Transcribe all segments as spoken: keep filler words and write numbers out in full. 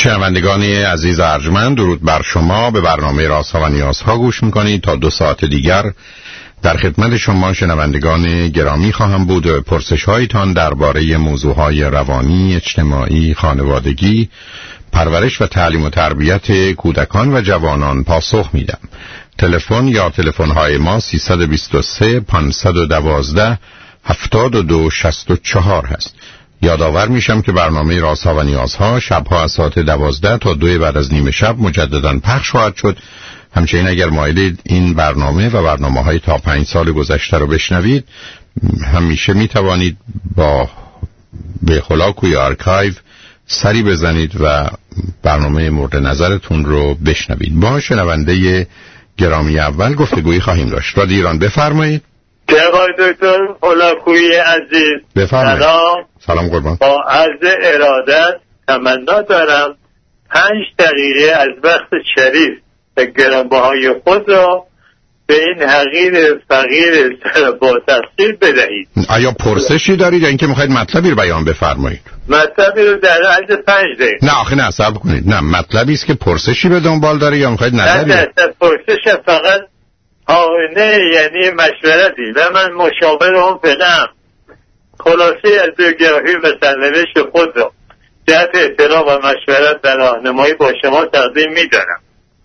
شنوندگان عزیز ارجمند، درود بر شما. به برنامه رازها و نیازها گوش میکنید. تا دو ساعت دیگر در خدمت شما شنوندگان گرامی خواهم بود و پرسش هایتان درباره موضوعهای روانی، اجتماعی، خانوادگی، پرورش و تعلیم و تربیت کودکان و جوانان پاسخ میدم. تلفن یا تلفن های ما سیصد و بیست و سه پانصد و دوازده هفتاد و دو شصت و چهار هست. یادآور میشم که برنامه رازها و نیازها شبها از ساعت دوازده تا دو بعد از نیم شب مجددا پخش خواهد شد. همچنین اگر مایلید این برنامه و برنامه های تا پنج سال گذشته رو بشنوید، همیشه میتوانید با به خلاکوی آرکایو سری بزنید و برنامه مورد نظرتون رو بشنوید. با شنونده گرامی اول گفتگویی خواهیم داشت. رادیو ایران بفرمایید. جناب دکتر هولاکویی عزیز بفرمایید. سلام. سلام قربان. با عرض ارادت تمنا دارم پنج دقیقه از وقت شریف و گرانبهای خود را به این حقیر فقیر با تفصیل بدهید. آیا پرسشی دارید یا اینکه میخواید مطلبی رو بیان بفرمایید؟ مطلبی رو در عرض پنج دقیقه. نه آخه نه، صبر کنید. نه، مطلبی است که پرسشی به دنبال داره یا میخواید نظری؟ نه نه پرسش فقط آینه یعنی مشورتی و من مشاور هم فعلا خلاصه از بیوگرافی و سرنوشت خود را جهت اطلاع و مشورت و راهنمایی با شما تقدیم می‌دارم.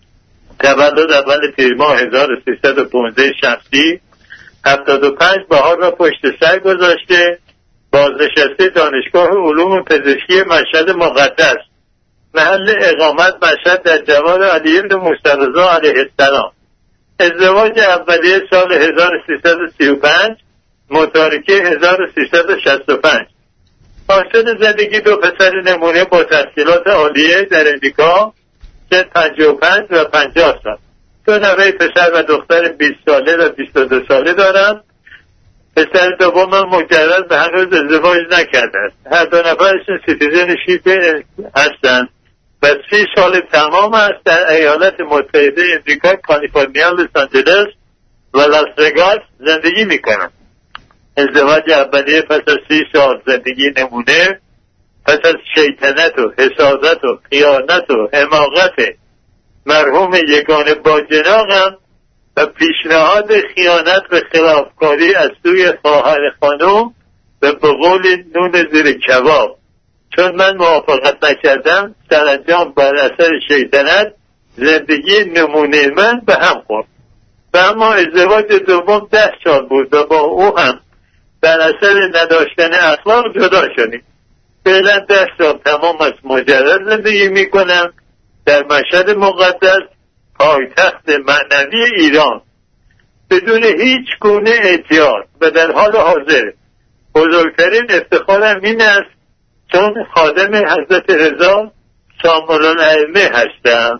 تولد اول تیر ماه هزار و سیصد و پانزده شمسی هفتاد و پنج بهار را پشت سر گذاشته، بازنشسته دانشگاه علوم پزشکی مشهد مقدس، محل اقامت مشهد در جوار علی بن موسی رضا علیه السلام. ازدواج اولیه سال هزار و سیصد و سی و پنج، متارکه هزار و سیصد و شصت و پنج. حاصل زندگی دو پسر نمونه با تحصیلات عالیه در امریکا، سن پنجاه و پنج و پنجاه سال. دو نوه پسر و دختر بیست ساله و بیست و دو ساله دارند. پسر دومم مجرد به هنوز ازدواج نکرده است. هر دو نفرشون سیتیزن شیپ هستند و سی سال تمام است در ایالات متحده امریکا، کالیفرنیا، لس آنجلس و لاس وگاس زندگی میکنند. ازدواج اولیه پس از سی سال زندگی نمونه، پس از شیطنت و حسادت و خیانت و حماقت مرحوم یگانه با جناقم و پیشنهاد خیانت و خلافکاری از سوی خواهر خانم و به قول نون زیر کباب، چون من موافقت نکردم سرانجام بر اثر شیطنت زندگی نمونه من به هم خورد و اما ازدواج دوم ده سال بود و با او هم بر اثر نداشتن اخلاق جدا شدیم. فعلا ده سال تمام از مجرد زندگی میکنم در مشهد مقدس، پایتخت معنوی ایران، بدون هیچ گونه احتیاط و در حال حاضر بزرگترین افتخارم این است چون خادم حضرت رضا سامر الائمه هستم.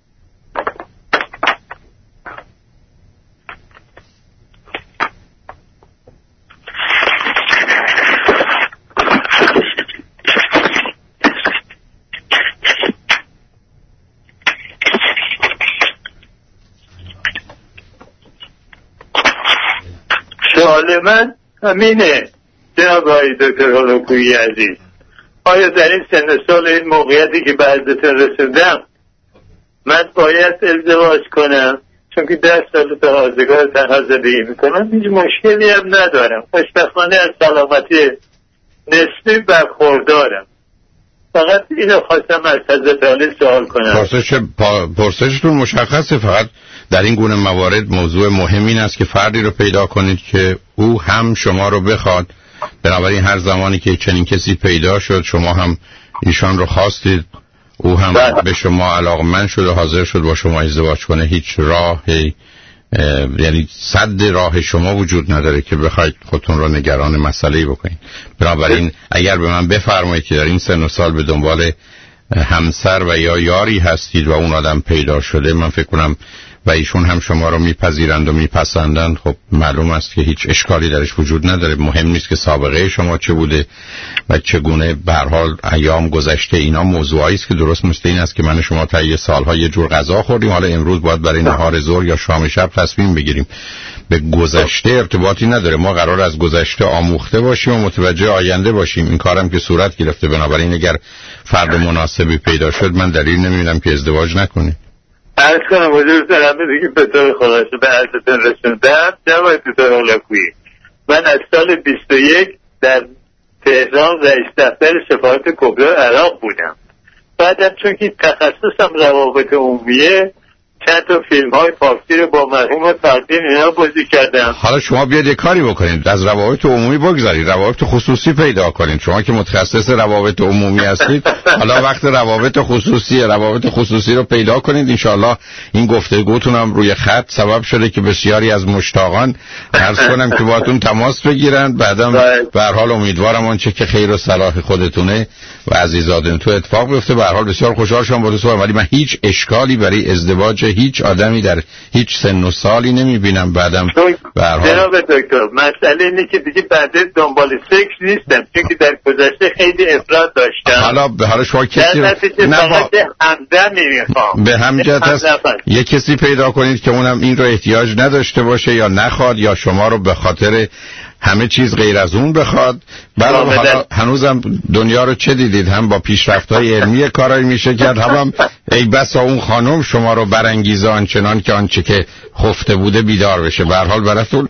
سوال من همینه جناب آقای دکتر هولاکویی عزیز، آیا در این سن سال این موقعیتی که به حضرتون رسیدم من باید ازدواج کنم؟ چون که ده سال به آزگار تنها زندگی میکنم، هیچ مشکلی هم ندارم، خوشبختانه از سلامتی نسبی برخوردارم. فقط اینو خواستم از حضرت علی سوال کنم. پرسش پا... پرسشتون مشخصه. فقط در این گونه موارد موضوع مهم این است که فردی رو پیدا کنید که او هم شما رو بخواد. بنابراین هر زمانی که چنین کسی پیدا شد، شما هم ایشان رو خواستید، او هم بله. به شما علاقمند شد و حاضر شد با شما ازدواج کنه، هیچ راه یعنی صد راه شما وجود نداره که بخواید خودتون رو نگران مسئله‌ای بکنید. بنابراین اگر به من بفرمایید که در این سن و سال به دنبال همسر و یا یاری هستید و اون آدم پیدا شده، من فکر کنم و ایشون هم شما رو میپذیرند و میپسندند، خب معلوم است که هیچ اشکالی درش وجود نداره. مهم نیست که سابقه شما چه بوده و چگونه به هر حال ایام گذشته. اینا موضوعایی است که درست مثل این است که من شما تا یه سالها یه جور غذا خوردیم، حالا امروز باید برای نهار ظهر یا شام شب تصمیم بگیریم. به گذشته ارتباطی نداره. ما قرار از گذشته آموخته باشیم و متوجه آینده باشیم. این کارم که صورت گرفته، بنابراین اگر فرد مناسبی پیدا شد من دلیل نمیبینم که ازدواج نکنید. عرض کنم حضور سلام دیگه به طور خلاصه به عرضتون رسوندم. جواب دکتر هولاکویی، من از سال بیست و یک در تهران رئیس دفتر سفارت کبرا عراق بودم. بعدم چون که تخصصم روابط عمومیه چند تا فیلم های فارسی رو با مرحوم فردین اینا بازی کردم. حالا شما بیاد یک کاری بکنید، از روابط عمومی بگذارید، روابط خصوصی پیدا کنید. شما که متخصص روابط عمومی هستید حالا وقت روابط خصوصی روابط خصوصی رو پیدا کنید. انشالله این گفتگوتون هم روی خط سبب شده که بسیاری از مشتاقان عرض کنم که باهاتون تماس بگیرن. بعدم به هر حال امیدوارم آنچه که خیر و صلاح خودتونه و عزیزادن تو اتفاق بیفته. به هر حال بسیار خوشحال شدم با تو، ولی من هیچ اشکالی برای ازدواج هیچ آدمی در هیچ سن و سالی نمیبینم. بعدم به هر حال جناب دکتر مسئله اینه که دیگه بعد دنبال سکس نیستم، چون که در گذشته خیلی افراد داشتم. حالا به حال شما کسی نه با... همدم نمیخوام به همجهت هست یک کسی پیدا کنید که اونم این رو احتیاج نداشته باشه یا نخواد یا شما رو به خاطر همه چیز غیر از اون بخواد. بله حالا هنوزم دنیا رو چه دیدید، هم با پیشرفت‌های علمی کارایی میشه کرد، هم, هم ای بسا اون خانم شما رو برانگیزه آنچنان که آنچه که خفته بوده بیدار بشه. به هر حال براتون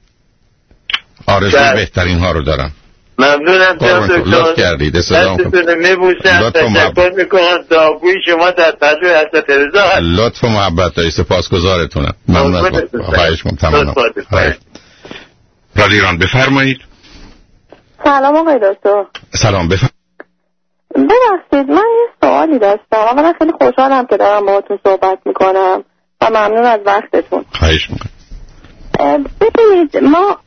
آرزوی بهترین ها رو دارم. ممنونم جناب دکتر، لطف کردید. دستتون میبوسم، تشکر میکنم. دعاگوی شما در پرده حضرت رضا هست. لطف و محبت داری، سپاسگزارتونم. ممنون از خواهش می‌کنم. رادیو ایران بفرمایید. سلام آقای دکتر. سلام بفرمایید. ببخشید من یه سوالی داشتم. اولا خیلی خوشحالم که دارم باهاتون صحبت میکنم و ممنون از وقتتون. خواهش میکنم. ببینید ما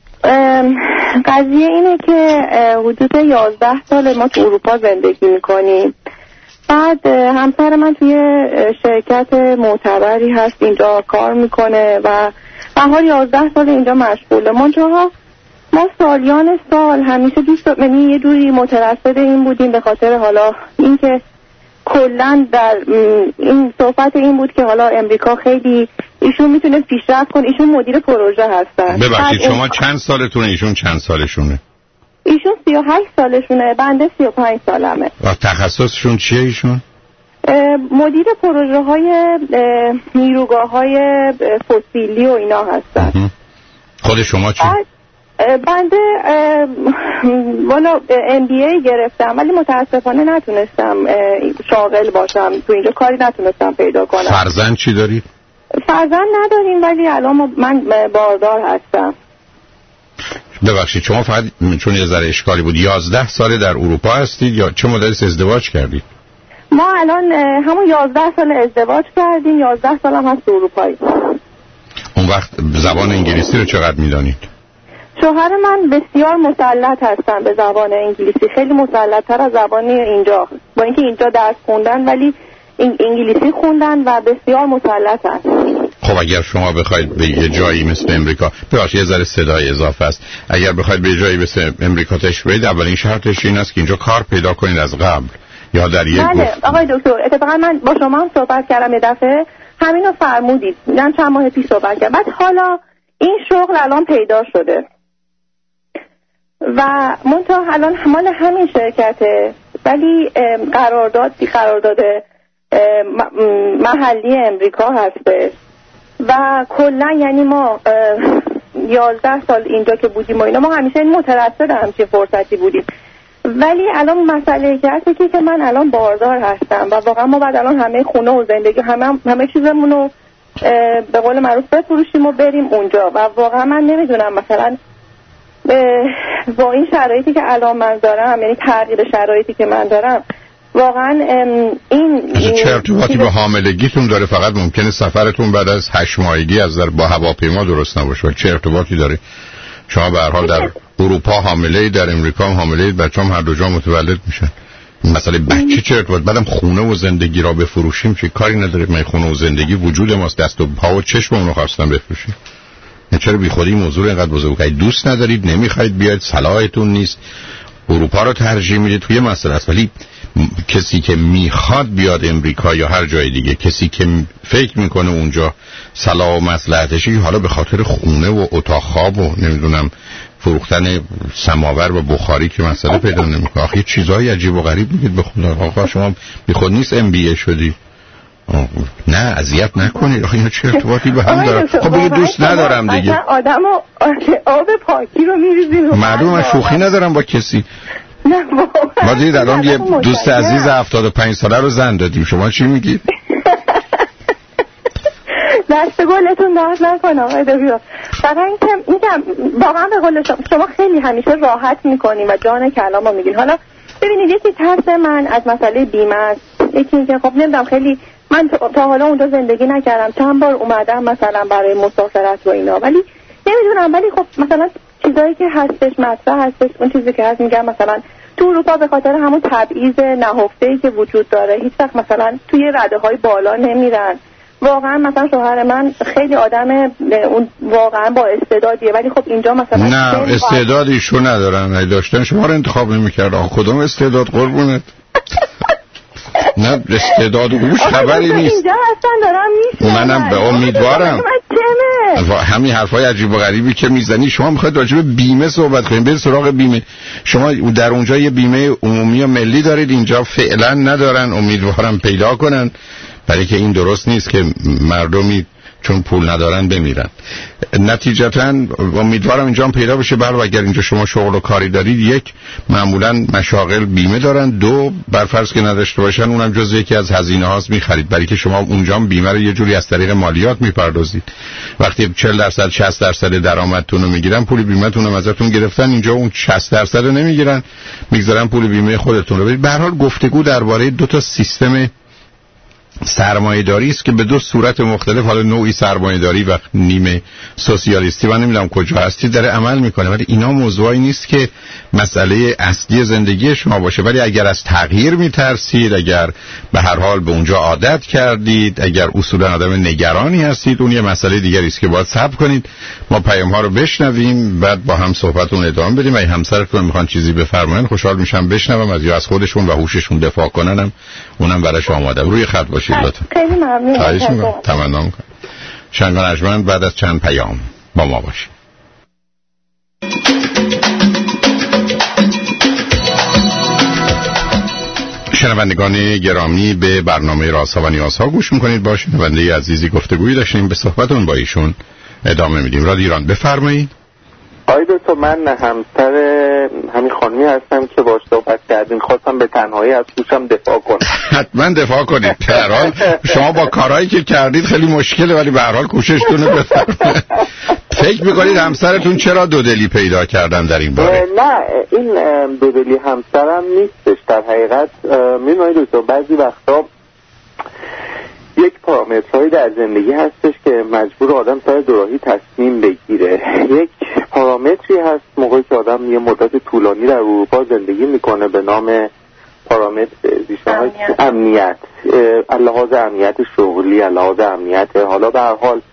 قضیه اینه که حدود یازده سال ما تو اروپا زندگی میکنیم. بعد همسر من توی شرکت معتبری هست اینجا کار میکنه و به حال یازده سال اینجا مشغوله. منتها ما سالیان سال همیشه دوست یعنی یه جوری مترصد این بودیم به خاطر حالا اینکه کلا در این صحبت این بود که حالا امریکا خیلی ایشون میتونه پیشرفت کنه. ایشون مدیر پروژه هستن. ببخشید شما چند سالتونه، ایشون چند سالشونه؟ ایشون سی و هشت سالشونه، بنده سی و پنج سالمه. و تخصصشون چیه ایشون؟ مدیر پروژه های نیروگاه های فسیلی و اینا هستن. خود شما چی؟ بنده والا ام بی ای گرفتم ولی متاسفانه نتونستم شاغل باشم، تو اینجا کاری نتونستم پیدا کنم. فرزند چی دارید؟ فرزند نداریم ولی الان من باردار هستم. ببخشید شما فقط چون یه ذره اشکالی بود یازده ساله در اروپا هستید یا چه مدتی ازدواج کردید؟ ما الان همون یازده سال ازدواج کردیم، یازده سال هم هست اروپایی. اون وقت زبان انگلیسی رو چقدر میدانید؟ شوهر من بسیار مسلط هستن به زبان انگلیسی، خیلی مسلط‌تر از زبان اینجا، با اینکه اینجا درس خوندن ولی انگلیسی خوندن و بسیار مسلطن. خب اگر شما بخواید به یه جایی مثل امریکا، ببخشید یه ذره صدای اضافه است، اگر بخواید به یه جایی مثل امریکا تشریف بدید اولین شرطش این است که اینجا کار پیدا کنید از قبل یا در یک بله گفت... آقای دکتر اتفاقا من با شما هم صحبت کردم یه دفعه همینو فرمودید، من چند ماه پیش صحبت کردم. بعد حالا این شغل الان پیدا شده و منتها الان مال همین شرکته ولی قرارداد قرارداد محلی امریکا هسته و کلا یعنی ما یازده سال اینجا که بودیم و اینا ما همیشه این مترصد همچین فرصتی بودیم. ولی الان مسئله که هست که من الان باردار هستم و واقعا ما بعد الان همه خونه و زندگی همه همه چیزمون رو به قول معروف بفروشیم و بریم اونجا و واقعا من نمیدونم مثلا با این شرایطی که الان من دارم، یعنی تغییر شرایطی که من دارم واقعا این چه ارتباطی با حاملگیتون داره؟ فقط ممکنه سفرتون بعد از هشت ماهگی از در با هواپیما درست نباشه. چه ارتباطی داره؟ شما به هر حال در اروپا حامله، در امریکا هم حامله، بچه‌ام هر دو جا متولد میشن. مثلا بچه چه ارتباط؟ بعدم خونه و زندگی را بفروشیم چه کاری نداره؟ من خونه و زندگی وجود ماست، دست و پا و چشممون رو خواستم بفروشیم. چرا بی خودی موضوع اینقدر بزرگه؟ دوست ندارید، نمیخواید بیاید، صلاحتون نیست، اروپا رو ترجیح میدید، توی مسئله است. ولی کسی که میخواد بیاد امریکا یا هر جای دیگه، کسی که فکر میکنه اونجا صلاح و مصلحتشه، حالا به خاطر خونه و اتاق خواب و نمیدونم فروختن سماور و بخاری که مسئله پیدا نمیکنه. آخه چیزای عجیب و غریب میگید به خدا. آقا شما بی خود نیست ام بی ای شدی؟ نه اذیت نکنید. آخه اینا چه ارتباطی به هم داره؟ خب بگید دوست ندارم دیگه. آدمو آب پاکی رو میریزیم. معلومه شوخی ندارم با کسی. نه ما دیدید الان یه دوست عزیز هفتاد و پنج ساله رو زن دادیم. شما چی میگید؟ دست گلتون درد نکنه آقای دکتر. فقط اینکه میگم واقعا به قول شما شما خیلی همیشه راحت میکنین و جان کلامو میگین. حالا ببینید یکی ترس من از مسئله بیمه است، یکی اینکه خب نمیدونم خیلی من تا حالا اونجا زندگی نکردم، چند بار اومدم مثلا برای مسافرت و اینا، ولی نمیدونم. ولی خب مثلا چیزایی که هستش مطرح هستش، اون چیزی که هست میگم مثلا تو اروپا به خاطر همون تبعیض نهفته‌ای که وجود داره هیچ وقت مثلا توی رده‌های بالا نمیرن. واقعا مثلا شوهر من خیلی آدم اون واقعا با استعدادیه، ولی خب اینجا مثلا نه استعدادیشو ندارن. اگه داشتن شما رو انتخاب نمی‌کرد. آخه کدوم استعداد قربونت؟ نه استعداد اوش خبری نیست. اینجا هستن دارم میشنم. منم به امیدوارم. همین حرفای عجیب و غریبی که میزنی شما میخواید راجع به بیمه صحبت کنید. برید سراغ بیمه. شما در اونجا یه بیمه عمومی و ملی دارید، اینجا فعلا ندارن. امیدوارم پیدا کنن، برای که این درست نیست که مردمی چون پول ندارن بمیرن. نتیجتاً امیدوارم اینجا هم پیدا بشه. برای اگر اینجا شما شغل و کاری دارید، یک معمولاً مشاغل بیمه دارن، دو برفرض که نداشته باشن اونم جز یکی از هزینه هاست میخرید، برای که شما اونجا هم بیمه رو یه جوری از طریق مالیات میپردازید. وقتی چهل درصد شصت درصد درآمدتون رو میگیرن، پول بیمه‌تون رو ازتون گرفتن، اینجا اون شصت درصد رو نمیگیرن، میگذارن پول بیمه خودتون رو بدید. به هر حال گفتگو درباره دو تا سیستم سرمایه‌داری است که به دو صورت مختلف، حالا نوعی سرمایه‌داری و نیمه سوسیالیستی، من نمیدونم کجا هستی، داره عمل میکنه. ولی اینا موضوعی نیست که مسئله اصلی زندگی شما باشه. ولی اگر از تغییر میترسید، اگر به هر حال به اونجا عادت کردید، اگر اصولا آدم نگرانی هستید، اون یه مسئله دیگری است که باید صبر کنید. ما پیام ها رو بشنویم، بعد با هم صحبتون ادامه بدیم. اگه همسرتون میخوان چیزی بفرمایید خوشحال میشم بشنوم، از یا از خودشون و هوششون دفاع کننم اونم براش آماده. روی خط باشید لطفا. خیلی ممنون. خواهش می‌کنم. تمنا می‌کنم. شنگان ارجمند بعد از چند پیام با ما باشید. شنوندگان گرامی، به برنامه رازها و نیازها گوش میکنید. با شنونده عزیزی گفتگویی داشتیم، به صحبتون با ایشون ادامه میدیم. رادیو ایران بفرمایید. آقای دکتر، من همسر همین خانمی هستم که باش صحبت کردیم. خواستم به تنهایی از دوستم دفاع کنم. حتما دفاع کنید. به هر حال شما با کارهایی که کردید خیلی مشکله، ولی به هر حال کوششتون رو بفرمایید. فکر میکنید همسرتون چرا دودلی پیدا کردن در این باره؟ نه، این دودلی همسرم نیستش. در حقیقت میدونید دکتر، بعضی وقتا یک پارامترهایی در زندگی هستش که مجبور آدم سر دوراهی تصمیم بگیره. یک پارامتری هست موقعی که آدم یه مدت طولانی در اروپا زندگی میکنه به نام پارامتر زیست‌های امنیت، لحاظ امنیت شغلی، لحاظ امنیت حالا به هر حال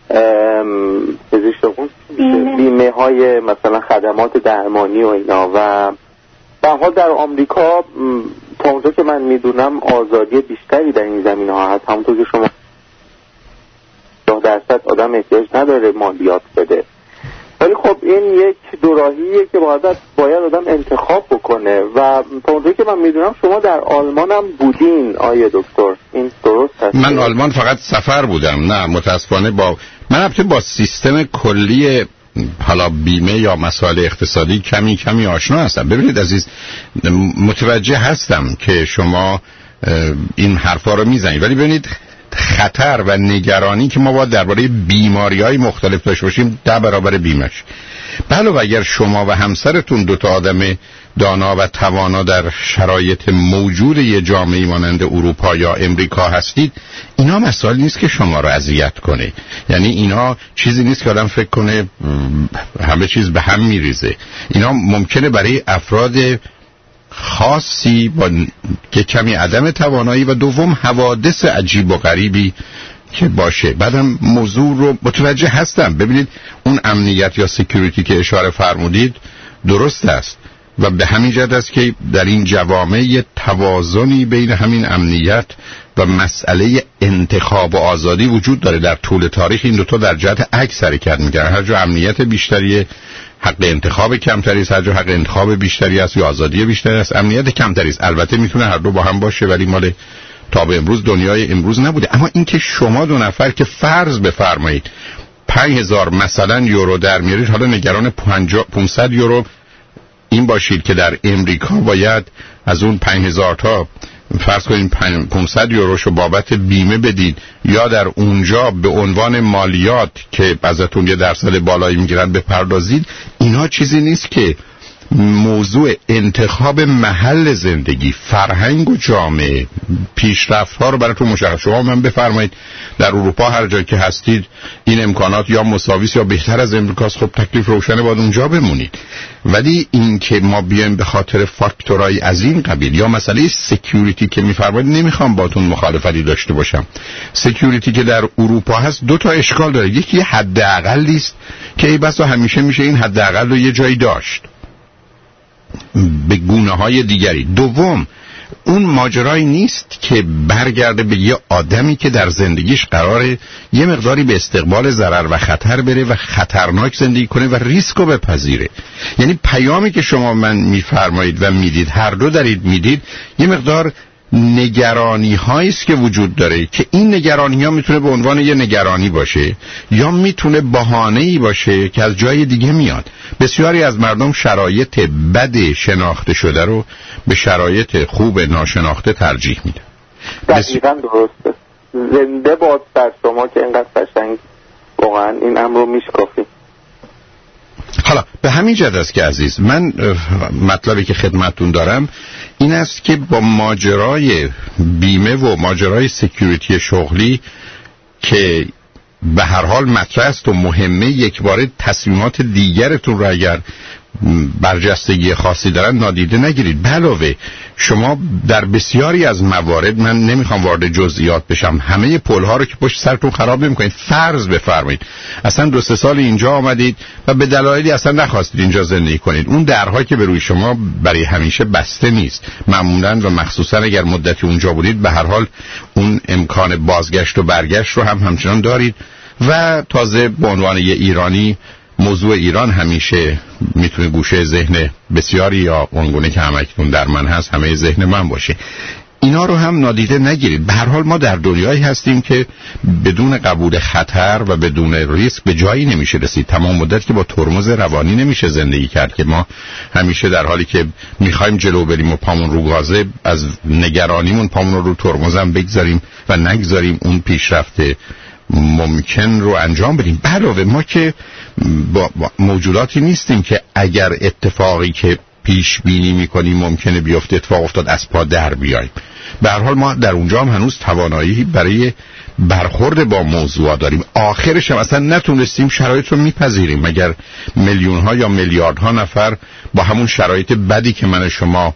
بیمه های مثلا خدمات درمانی و اینا. و به هر حال در آمریکا تا اونجا که من میدونم آزادی بیشتری در این زمین ها هست. همونطور که شما ده درصد آدم احتیاج نداره مالیات بده، ولی خب این یک دوراهیه که باید باید آدم انتخاب بکنه. و تا اونجا که من میدونم شما در آلمان هم بودین آیه دکتر، این درست هست؟ من آلمان فقط سفر بودم، نه متاسفانه با من البته با سیستم کلی حالا بیمه یا مسائل اقتصادی کمی کمی آشنا هستم. ببینید عزیز، متوجه هستم که شما این حرفا رو میزنید، ولی ببینید خطر و نگرانی که ما باید درباره بیماری‌های مختلف داشته باشیم ده برابر بیمه‌اش. بله، و اگر شما و همسرتون دو تا آدم دانا و توانا در شرایط موجود یه جامعه مانند اروپا یا امریکا هستید، اینا مسائل نیست که شما رو اذیت کنه. یعنی اینا چیزی نیست که آدم فکر کنه همه چیز به هم میریزه. اینا ممکنه برای افراد خاصی با که کمی عدم توانایی و دوم حوادث عجیب و غریبی که باشه. بعدم موضوع رو متوجه هستم. ببینید اون امنیت یا سکیوریتی که اشاره فرمودید درست است، و به همین جهت است که در این جوامع توازنی بین همین امنیت و مسئله انتخاب و آزادی وجود داره. در طول تاریخ این دوتا در جهت عکس حرکت می‌کردن. هر جا امنیت بیشتری، حق انتخاب کمتری است. هر جا حق انتخاب بیشتری است یا آزادی بیشتری است، امنیت کمتری است. البته میتونه هر دو با هم باشه، ولی مال تا به امروز دنیای امروز نبوده. اما اینکه شما دو نفر که فرض بفرمایید پنج هزار مثلا یورو در میارید، حالا نگران پانصد یورو این باشید که در امریکا باید از اون پنج هزار تا فرض کنید پانصد یوروشو بابت بیمه بدید، یا در اونجا به عنوان مالیات که ازتون یه درصد بالایی میگیرن بپردازید، اینا چیزی نیست که موضوع انتخاب محل زندگی، فرهنگ و جامعه، پیشرفت ها رو براتون مشخص. شما من بفرمایید در اروپا هر جایی که هستید این امکانات یا مساوی یا بهتر از امریکاست، خب تکلیف روشنه، باید اونجا بمونید. ولی این که ما بیایم به خاطر فاکتورهای از این قبیل یا مسئله سکیوریتی که میفرمایید، نمیخوام باتون مخالفتی داشته باشم. سکیوریتی که در اروپا هست دو تا اشکال داره. یکی حداقلی است که ای بسا همیشه میشه این حداقل رو یه جایی داشت به گونه‌های دیگری. دوم، اون ماجرایی نیست که برگرده به یه آدمی که در زندگیش قراره یه مقداری به استقبال ضرر و خطر بره و خطرناک زندگی کنه و ریسک رو بپذیره. یعنی پیامی که شما من میفرمایید و میدید، هر دو دارید میدید، یه مقدار نگرانی هایی است که وجود داره که این نگرانی ها میتونه به عنوان یه نگرانی باشه یا میتونه بهانه‌ای باشه که از جای دیگه میاد. بسیاری از مردم شرایط بد شناخته شده رو به شرایط خوب ناشناخته ترجیح میدن. دقیقاً درسته. زنده باد بر شما که اینقدر قشنگ واقعا این امر رو میشکافید. حالا به همین جهت است که عزیز من مطلبی که خدمتتون دارم این است که با ماجرای بیمه و ماجرای سکیوریتی شغلی که به هر حال مطرح است و مهمه، یک بار تصمیمات دیگرتون رو اگر برجستگی خاصی دارن نادیده نگیرید. علاوه شما در بسیاری از موارد، من نمیخوام وارد جزئیات بشم، همه پل‌ها رو که پشت سرتون خراب نمی‌کنید. فرض بفرمایید اصلا دو سه سال اینجا آمدید و به دلایلی اصلا نخواستید اینجا زندگی کنید. اون درها که به روی شما برای همیشه بسته نیست. معمولاً و مخصوصاً اگر مدتی اونجا بودید به هر حال اون امکان بازگشت و برگشت رو هم همچنان دارید. و تازه به عنوان یه ایرانی، موضوع ایران همیشه میتونه گوشه ذهن بسیاری یا اونگونه که همکنون در من هست همه ذهن من باشه. اینا رو هم نادیده نگیرید. به هر حال ما در دنیایی هستیم که بدون قبول خطر و بدون ریسک به جایی نمیشه رسید. تمام مدت که با ترمز روانی نمیشه زندگی کرد که ما همیشه در حالی که میخوایم جلو بریم و پامون رو گازه، از نگرانیمون پامون رو رو ترمزم بگذاریم و نگذاریم اون پیشرفت ممکن رو انجام بدیم. علاوه ما که با موجوداتی نیستیم که اگر اتفاقی که پیش بینی میکنیم ممکنه بیفته اتفاق افتاد از پا در بیاییم. به هر حال ما در اونجا هم هنوز توانایی برای برخورد با موضوع داریم. آخرش هم اصلا نتونستیم شرایط رو میپذیریم مگر میلیون ها یا میلیاردها نفر با همون شرایط بدی که من شما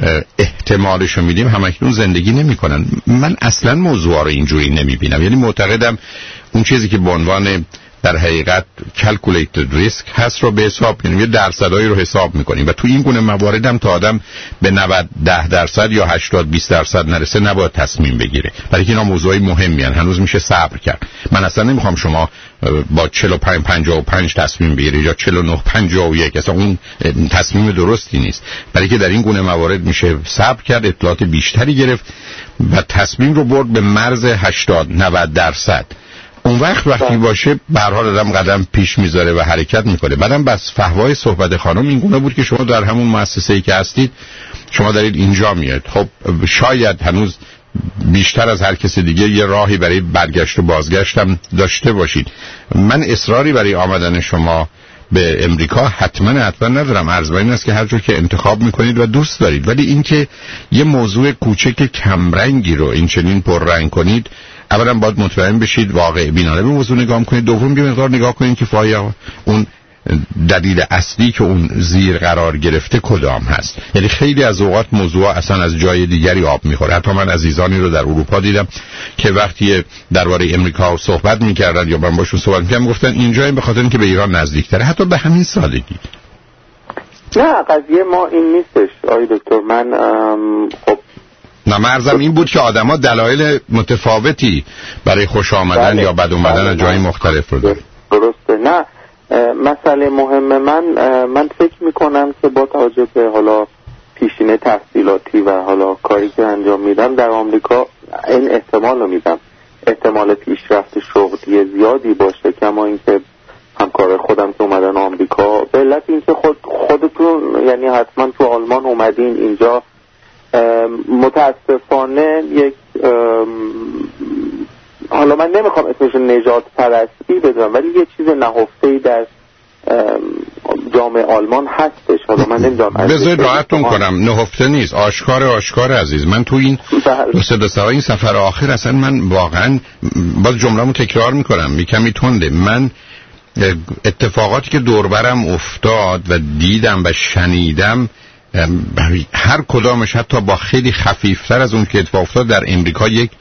احتمالش رو میدیم همکنون زندگی نمی کنن. من اصلا موضوع رو اینجوری نمی بینم. یعنی معتقدم اون چیزی که به عنوان در حقیقت calculated risk هست رو به حساب کنیم، یه درصدایی رو حساب میکنیم و تو این گونه مواردم تا آدم به نود ده درصد یا هشتاد بیست درصد نرسه نباید تصمیم بگیره، برای که اینا موضوعی مهمی هن. هنوز میشه صبر کرد. من اصلا نمیخوام شما با چهل و پنج پنجاه و پنج تصمیم بگیرید یا چهل و نه پنجاه و یک، اصلا اون تصمیم درستی نیست، برای که در این گونه موارد میشه صبر کرد، اطلاعات بیشتری گرفت و تصمیم رو برد به مرز هشتاد نود درصد. اون وقت وقتی باشه به هر حال آدم قدم پیش میذاره و حرکت میکنه. بعدم بس فحوای صحبت خانم این گونه بود که شما در همون مؤسسه‌ای که هستید شما دارید اینجا میاد. خب شاید هنوز بیشتر از هر کس دیگه یه راهی برای برگشت و بازگشتم داشته باشید. من اصراری برای آمدن شما به امریکا حتما حتما ندارم. عرض بر این است که هر جور که انتخاب میکنید و دوست دارید، ولی اینکه یه موضوع کوچک کمرنگی رو این چنین پررنگ کنید، اولا باید مطمئن بشید واقع بینانه به موضوع نگاه کنید. دوم یه مقدار نگاه کنید که فایا اون دلیل اصلی که اون زیر قرار گرفته کدام هست. یعنی خیلی از اوقات موضوع اصلا از جای دیگری آب میخوره. حتی من عزیزانی رو در اروپا دیدم که وقتی درباره امریکا صحبت میکردن یا من باشون صحبت میکردم گفتن اینجا این به خاطر اینکه به ایران نزدیک‌تره، حتی به همین سادگی. نه قضیه ما این نیستش آقای دکتر. من خب نه مرزم این بود که آدما دلایل متفاوتی برای خوش آمدن بله. یا بد اومدن از جای مختلف رو دارن. درسته. نه مسئله مهم من من فکر میکنم که با توجه به حالا پیشینه تحصیلاتی و حالا کاری که انجام میدم در آمریکا این احتمال رو میدم، احتمال پیشرفت شغلی زیادی باشه، کما اینکه همکار خودم که اومدن آمریکا به علت اینکه خود خودتون یعنی حتما تو آلمان اومدین اینجا متاسفانه یک حالا من نمیخوام اسمش نجات پرستی بدونم ولی یه چیز نهفته‌ای در جامعه آلمان هستش. حالا من نمیدونم بذارید راحتون کنم، نهفته نیست، آشکار آشکار عزیز. من تو این دو این سفر آخر اصلا من واقعا باز جمله‌مو تکرار میکنم می کمی تنده، من اتفاقاتی که دور برم افتاد و دیدم و شنیدم هر کدامش حتی با خیلی خفیفتر از اون که اتفاق افتاد در امریکا یک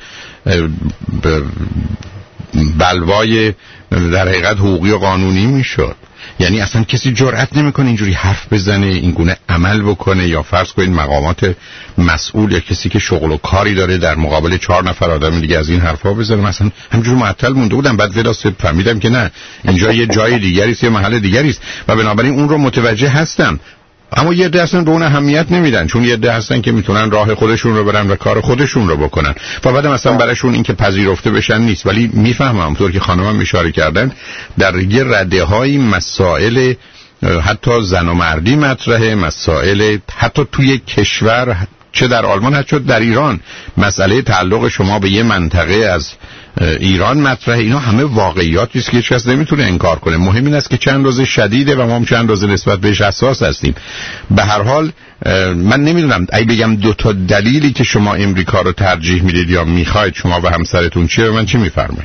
بلوای در حقیقت حقوقی و قانونی میشد. یعنی اصلا کسی جرئت نمیکنه اینجوری حرف بزنه، این گونه عمل بکنه، یا فرض کنید مقامات مسئول یا کسی که شغل و کاری داره در مقابل چهار نفر آدم دیگه از این حرفا بزنه. مثلا همینجوری معطل مونده بودم، بعد ولاست فهمیدم که نه اینجا یه جای دیگری است، یه محل دیگری است و بنابراین اون رو متوجه هستم. اما یه عده اصلا به اون اهمیت نمیدن، چون یه عده هستن که میتونن راه خودشون رو برن و کار خودشون رو بکنن و بعد مثلا براشون این که پذیرفته بشن نیست. ولی میفهمم همونطور که خانمم اشاره کردن در یه رده‌های مسائل حتی زن و مردی مطرحه، مسائل حتی توی کشور چه در آلمان حتی در ایران مسئله تعلق شما به یه منطقه از ایران مطرحه. اینا همه واقعیاتی است که هیچ کس نمیتونه انکار کنه. مهم این است که چند روز شدیده و ما هم چند روز نسبت بهش حساس هستیم. به هر حال من نمیدونم اگه بگم دو تا دلیلی که شما امریکا رو ترجیح میدید یا میخواید شما و همسرتون چیه، من چی میفرمایید؟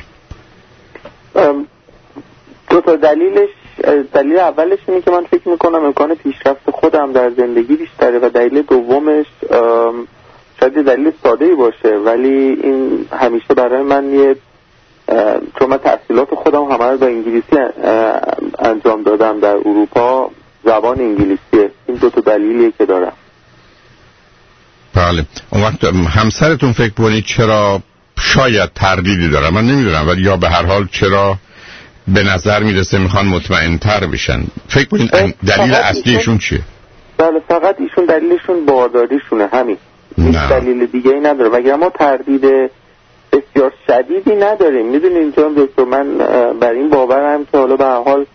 دو تا دلیلش، دلیل اولش اینه که من فکر میکنم امکان پیشرفت خودم در زندگی بیشتره و دلیل دومش شاید دلیل ساده‌ای باشه ولی این همیشه برای من یه چون من تحصیلات خودم همه رو با انگلیسی انجام دادم در اروپا، زبان انگلیسیه. این دو تا دلیلیه که دارم. بله. اون وقت همسرتون فکر کنید چرا شاید تردیدی داره، من نمیدونم، ولی یا به هر حال چرا به نظر میرسه میخوان مطمئن‌تر بشن؟ فکر کنید دلیل اصلیشون چیه؟ بله فقط ایشون دلیلشون بارداریشونه، همین. هیچ دلیل دیگه ای نداره. وگرنه ما تردید بسیار شدیدی نداریم. میدونین اینجا دکتر من بر این باورم که حالا به هر حال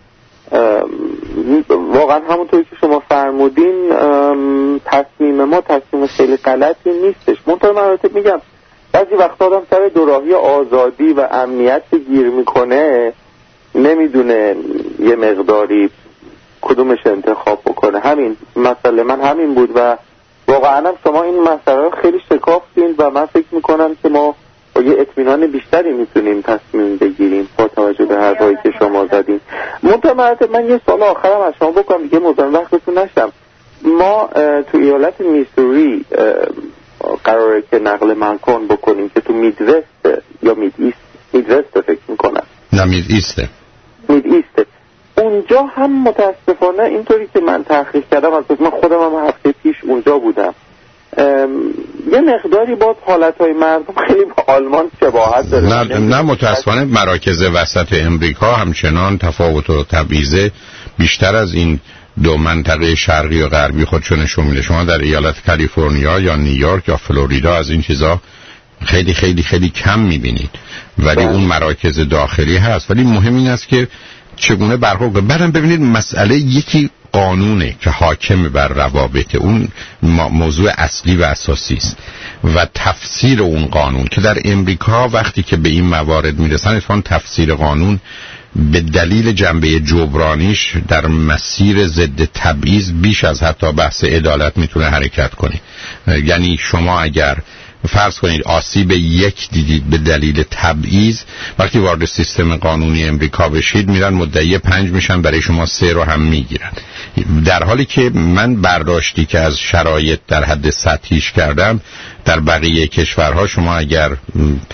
واقعا همونطوری که شما فرمودین تصمیم ما تصمیم خیلی غلطی نیستش. منطقه مراتب میگم بعضی وقتا آدم سر دوراهی آزادی و امنیت گیر میکنه، نمیدونه یه مقداری کدومش انتخاب بکنه. همین مسئله من همین بود و واقعا هم شما این مسئله رو خیلی شکافتین و من فکر میکنم که ما با یه اطمینان بیشتری میتونیم تصمیم بگیریم با توجه به حرفایی که شما زدین. متمرد من یه سال آخرم از شما بکنم دیگه مزاحم وقتتون نشم. ما تو ایالت میسوری قراره که نقل مکان بکنیم که تو میدوست یا مید ایست میدوست فکر میکنم نه مید ایسته مید ایسته اونجا هم متاسفانه اینطوری که من تحقیق کردم، از من خودم هم هفته پیش اونجا بودم، یه مقداری با حالتهای مردم خیلی با آلمان شباهت داره. نه, نه متاسفانه مراکز وسط امریکا همچنان تفاوت و تبعیض بیشتر از این دو منطقه شرقی و غربی خودشو نشون میده. شما در ایالت کالیفرنیا یا نیویورک یا فلوریدا از این چیزا خیلی خیلی خیلی کم میبینید، ولی اون مراکز داخلی هست. ولی مهم این است که چگونه برخورد کنید. بعدم ببینید مسئله یکی قانونه که حاکم بر روابط، اون موضوع اصلی و اساسی است و تفسیر اون قانون که در امریکا وقتی که به این موارد میرسن اتفاقاً تفسیر قانون به دلیل جنبه جبرانیش در مسیر ضد تبعیض بیش از حتی بحث عدالت میتونه حرکت کنه. یعنی شما اگر فرض کنید آسیب یک دیدید به دلیل تبعیض، وقتی وارد سیستم قانونی امریکا بشید میرن مدعی پنج میشن، برای شما سه رو هم میگیرن. در حالی که من برداشتی که از شرایط در حد سطحیش کردم در بقیه کشورها شما اگر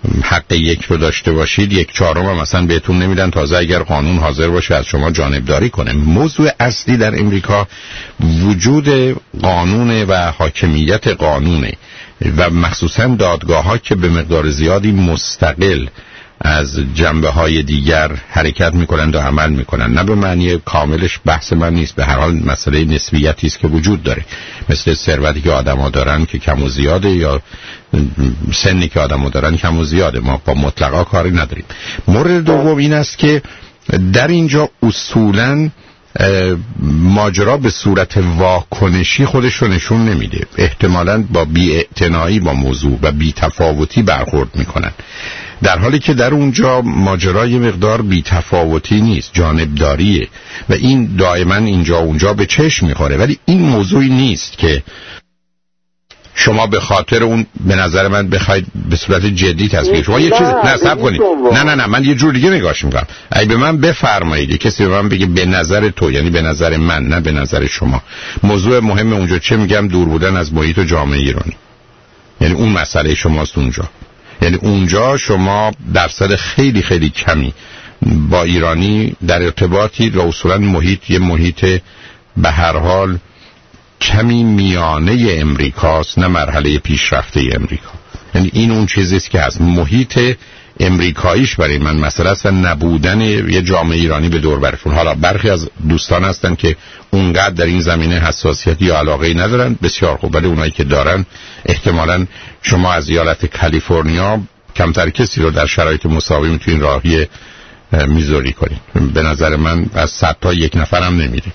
حق یک رو داشته باشید، یک چهارم هم مثلا بهتون نمیدن، تازه اگر قانون حاضر باشه از شما جانبداری کنه. موضوع اصلی در امریکا وجود قانون و حاکمیت قانونه و مخصوصا دادگاه ها که به مقدار زیادی مستقل از جنبه های دیگر حرکت میکنند و عمل میکنند. نه به معنی کاملش بحث من نیست، به هر حال مسئله نسبیتی است که وجود داره، مثل ثروتی که آدما دارن که کم و زیاده یا سنی که آدما دارن کم و زیاده، ما با مطلقا کاری نداریم. مورد دوم این است که در اینجا اصولاً ماجرا به صورت واکنشی خودش رو نشون نمیده، احتمالاً با بی‌اعتنایی با موضوع و بی‌تفاوتی برخورد میکنن، در حالی که در اونجا ماجرا یه مقدار بی‌تفاوتی نیست، جانبداریه و این دائما اینجا اونجا به چشم میخوره. ولی این موضوعی نیست که شما به خاطر اون به نظر من بخواید به صورت جدی تصویر شما یه چیز نه صبر کنید نه نه نه من یه جور دیگه نگاهش میکنم. اگه به من بفرمایید کسی به من بگه به نظر تو، یعنی به نظر من نه به نظر شما، موضوع مهم اونجا چه میگم؟ دور بودن از محیط و جامعه ایرانی، یعنی اون مسئله شماست اونجا. یعنی اونجا شما درصد خیلی خیلی کمی با ایرانی در ارتباطی و اصولا محیط یه محیط به هر حال کمی میانه امریکاست، نه مرحله پیشرفته امریکا. یعنی این اون چیزیست که از محیط امریکاییش برای من مسئله است و نبودن یه جامعه ایرانی به دور برشون. حالا برخی از دوستان هستن که اونقدر در این زمینه حساسیتی یا علاقه‌ای ندارن، بسیار خوب، ولی اونایی که دارن احتمالاً شما از ایالت کالیفرنیا کمتر کسی رو در شرایط مساوی میتونین راهی میزوری کنین. به نظر من از صد تا یک نفرم نمیره.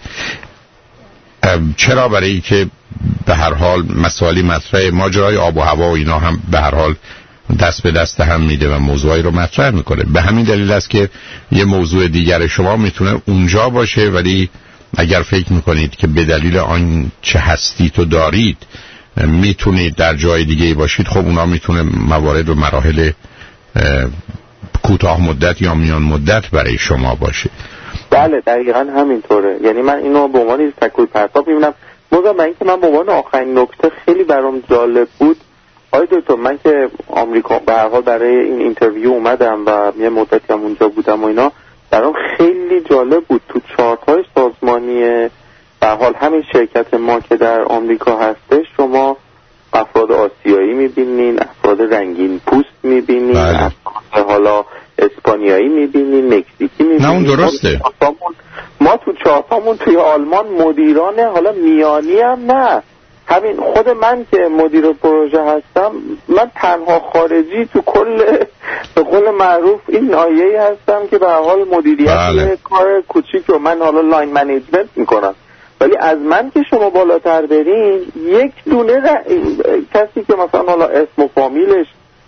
چرا؟ برای این که به هر حال مسائلی مطرح، ماجرای آب و هوا و اینا هم به هر حال دست به دست هم میده و موضوعی رو مطرح میکنه. به همین دلیل است که یه موضوع دیگر شما میتونه اونجا باشه، ولی اگر فکر میکنید که به دلیل آن چه هستی تو دارید میتونید در جای دیگه باشید، خب اونا میتونه موارد و مراحل کوتاه مدت یا میان مدت برای شما باشه. بله دقیقا همینطوره. یعنی من اینو به عنوان تکوی پرتاب میبینم. موضوع من اینکه من به عنوان آخرین نکته خیلی برام جالب بود، آی دکتر، من که آمریکا به هر حال برای این اینترویو اومدم و یه مدتی هم اونجا بودم و اینا، برام خیلی جالب بود تو چارت‌های سازمانی به هر حال همین شرکت ما که در آمریکا هستش، شما افراد آسیایی میبینین، افراد رنگین پوست میبینین، افراد حالا اسپانیایی میبینین، مکزیکی میبینین. نه اون درسته. ما تو چارتامون توی آلمان مدیران حالا میانی هم نه، همین خود من که مدیر پروژه هستم، من تنها خارجی تو کل به قول معروف این ناحیه‌ای هستم که به هر حال مدیریت بله. کار کوچیک رو من حالا لاین منیجمنت میکنم، ولی از من که شما بالاتر برین یک دونه ر... کسی که مثلا حالا اسم و فامیلش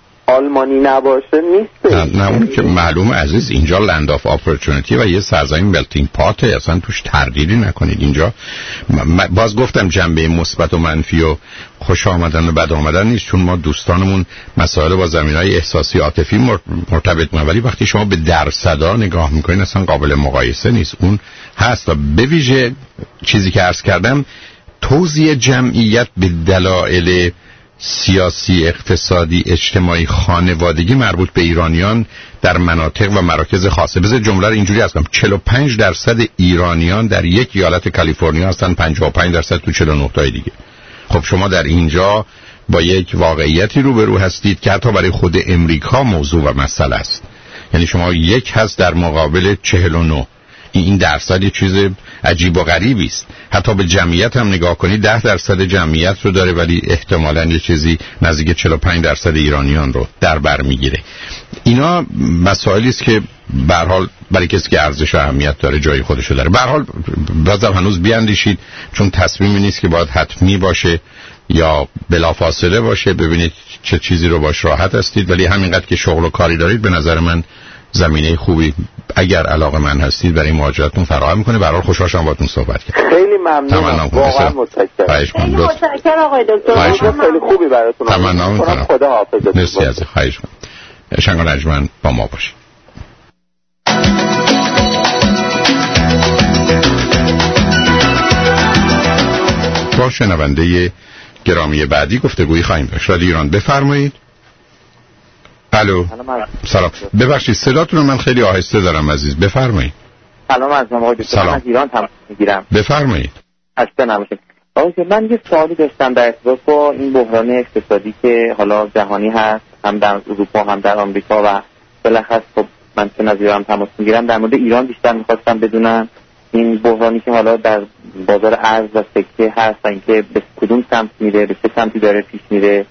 آلمانی نباشه نیست. نه, نه اون که معلوم عزیز، اینجا لند آف اپورتونیتی و یه سرزمین ملتینگ پاته، اصلا توش تردیدی نکنید. اینجا باز گفتم جنبه مثبت و منفی و خوش آمدن و بد آمدن نیست، چون ما دوستانمون مسائل با زمینهای احساسی عاطفی مرتبط می‌کنن، ولی وقتی شما به درصدا نگاه میکنین اصلا قابل مقایسه نیست. اون هست و به ویژه چیزی که عرض کردم، توزیع جمعیت به دلایل سیاسی، اقتصادی، اجتماعی، خانوادگی مربوط به ایرانیان در مناطق و مراکز خاصه. بذار جمله رو اینجوری هستم: چهل و پنج درصد ایرانیان در یک ایالت کالیفرنیا هستن، پنجاه و پنج درصد تو چهل و نه تای دیگه. خب شما در اینجا با یک واقعیتی روبرو هستید که حتی برای خود امریکا موضوع و مسئله است. یعنی شما یک هست در مقابل چهل و نه. این درصد یه چیز عجیب و غریبی است. حتی به جمعیت هم نگاه کنید، ده درصد جمعیت رو داره، ولی احتمالاً یه چیزی نزدیک چهل و پنج درصد ایرانیان رو در بر میگیره. اینا مسائلی است که به هر حال برای کسی که ارزش و اهمیت داره جای خودشو داره. به هر حال بازم هنوز بیاندیشید، چون تصمیمی نیست که باید حتمی باشه یا بلافاصله باشه. ببینید چه چیزی رو باش راحت هستید، ولی همینقدر که شغل و کاری دارید به نظر من زمینه خوبی اگر علاقه من هستید برای مهاجرتون فراهم میکنه. به هر حال خوشحال شدم باهاتون صحبت کردم. خیلی ممنونم، واقعا متشکرم. خیلی متشکرم آقای دکتر، خیلی خوبی براتون. تمنا میکنم. خدا حافظ. مرسی از خواهش میکنم. شنگ نجمن با ما باشید. با شنونده گرامی بعدی گفتگویی خواهیم داشت. رادیو ایران بفرمایید. الو سلام. ببخشید صداتون رو من خیلی آهسته دارم عزیز، بفرمایید. سلام از آقای دکتر، من از ایران تماس میگیرم. بفرمایید. خسته نباشید. آقای من یه سوالی داشتم در ارتباط با این بحران اقتصادی که حالا جهانی هست، هم در اروپا هم در آمریکا و بالاخص خب من چون از ایران تماس میگیرم در مورد ایران بیشتر میخواستم بدونم این بحرانی که حالا در بازار ارز و سکه هست و اینکه به کدوم سمت میره، به چه سمتی داره پیش میره،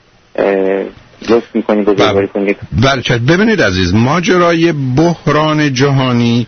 لطف میکنید بزرگواری کنید. بله ببینید عزیز، ماجرای بحران جهانی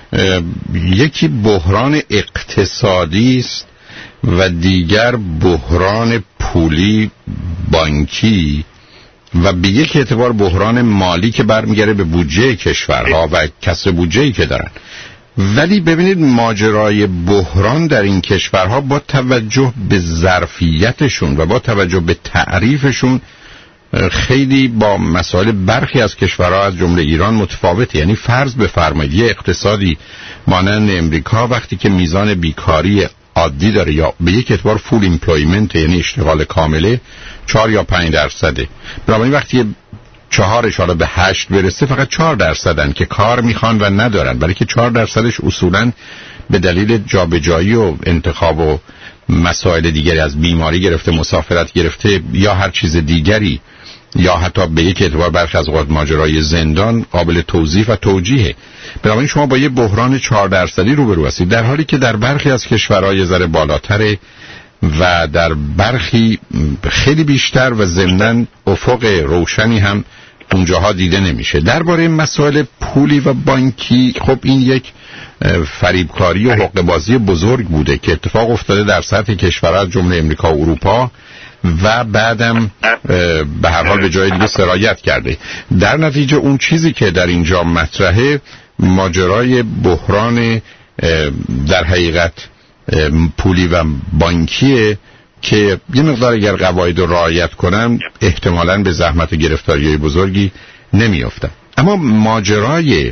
یکی بحران اقتصادی است و دیگر بحران پولی بانکی و به یک اعتبار بحران مالی که برمیگره به بودجه کشورها و کسر بودجه‌ای که دارن. ولی ببینید ماجرای بحران در این کشورها با توجه به ظرفیتشون و با توجه به تعریفشون خیلی با مسائل برخی از کشورها از جمله ایران متفاوته. یعنی فرض بفرمایید یه اقتصادی مانند امریکا وقتی که میزان بیکاری عادی داره یا به یک اعتبار فول ایمپلویمنت یعنی اشتغال کامله چهار یا پنج درصده، بنابراین وقتی چهارش حالا به هشت برسه فقط چهار درصدن که کار میخوان و ندارن، برای که چهار درصدش اصولاً به دلیل جابجایی و انتخاب و مسائل دیگری از بیماری گرفته، مسافرت گرفته یا هر چیز دیگری یا حتی به یک اعتبار برخی از اوقات ماجرای زندان قابل توضیح و توجیهه. بنابراین شما با یه بحران چهار درصدی روبرو هستید، در حالی که در برخی از کشورهای ذره بالاتره و در برخی خیلی بیشتر و ضمناً افق روشنی هم اونجاها دیده نمیشه. درباره مسائل پولی و بانکی خب این یک فریبکاری و حقه‌بازی بزرگ بوده که اتفاق افتاده در سطح کشورها از جمله امریکا و اروپا و بعدم به هر حال به جای دیگه سرایت کرده. در نتیجه اون چیزی که در اینجا مطرحه ماجرای بحران در حقیقت پولی و بانکیه که یه مقدار اگر قواعد رو رعایت کنن احتمالاً به زحمت گرفتاری بزرگی نمیافتن. اما ماجرای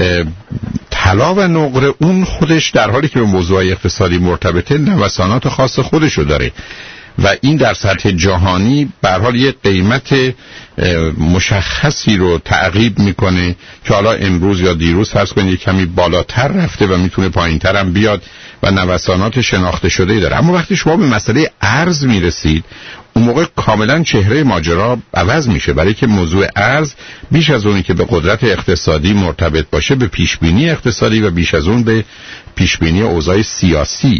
طلا و نقره اون خودش در حالی که به موضوع اقتصادی مرتبطه نوسانات خاص خودشو داره و این در سطح جهانی به هر حال یک قیمت مشخصی رو تعقیب میکنه که حالا امروز یا دیروز فرض کنید یک کمی بالاتر رفته و میتونه پایینتر هم بیاد و نوسانات شناخته شده داره. اما وقتی شما به مسئله ارز میرسید اون موقع کاملا چهره ماجرا عوض میشه، برای که موضوع ارز بیش از اونی که به قدرت اقتصادی مرتبط باشه به پیشبینی اقتصادی و بیش از اون به پیشبینی اوضاع سیاسی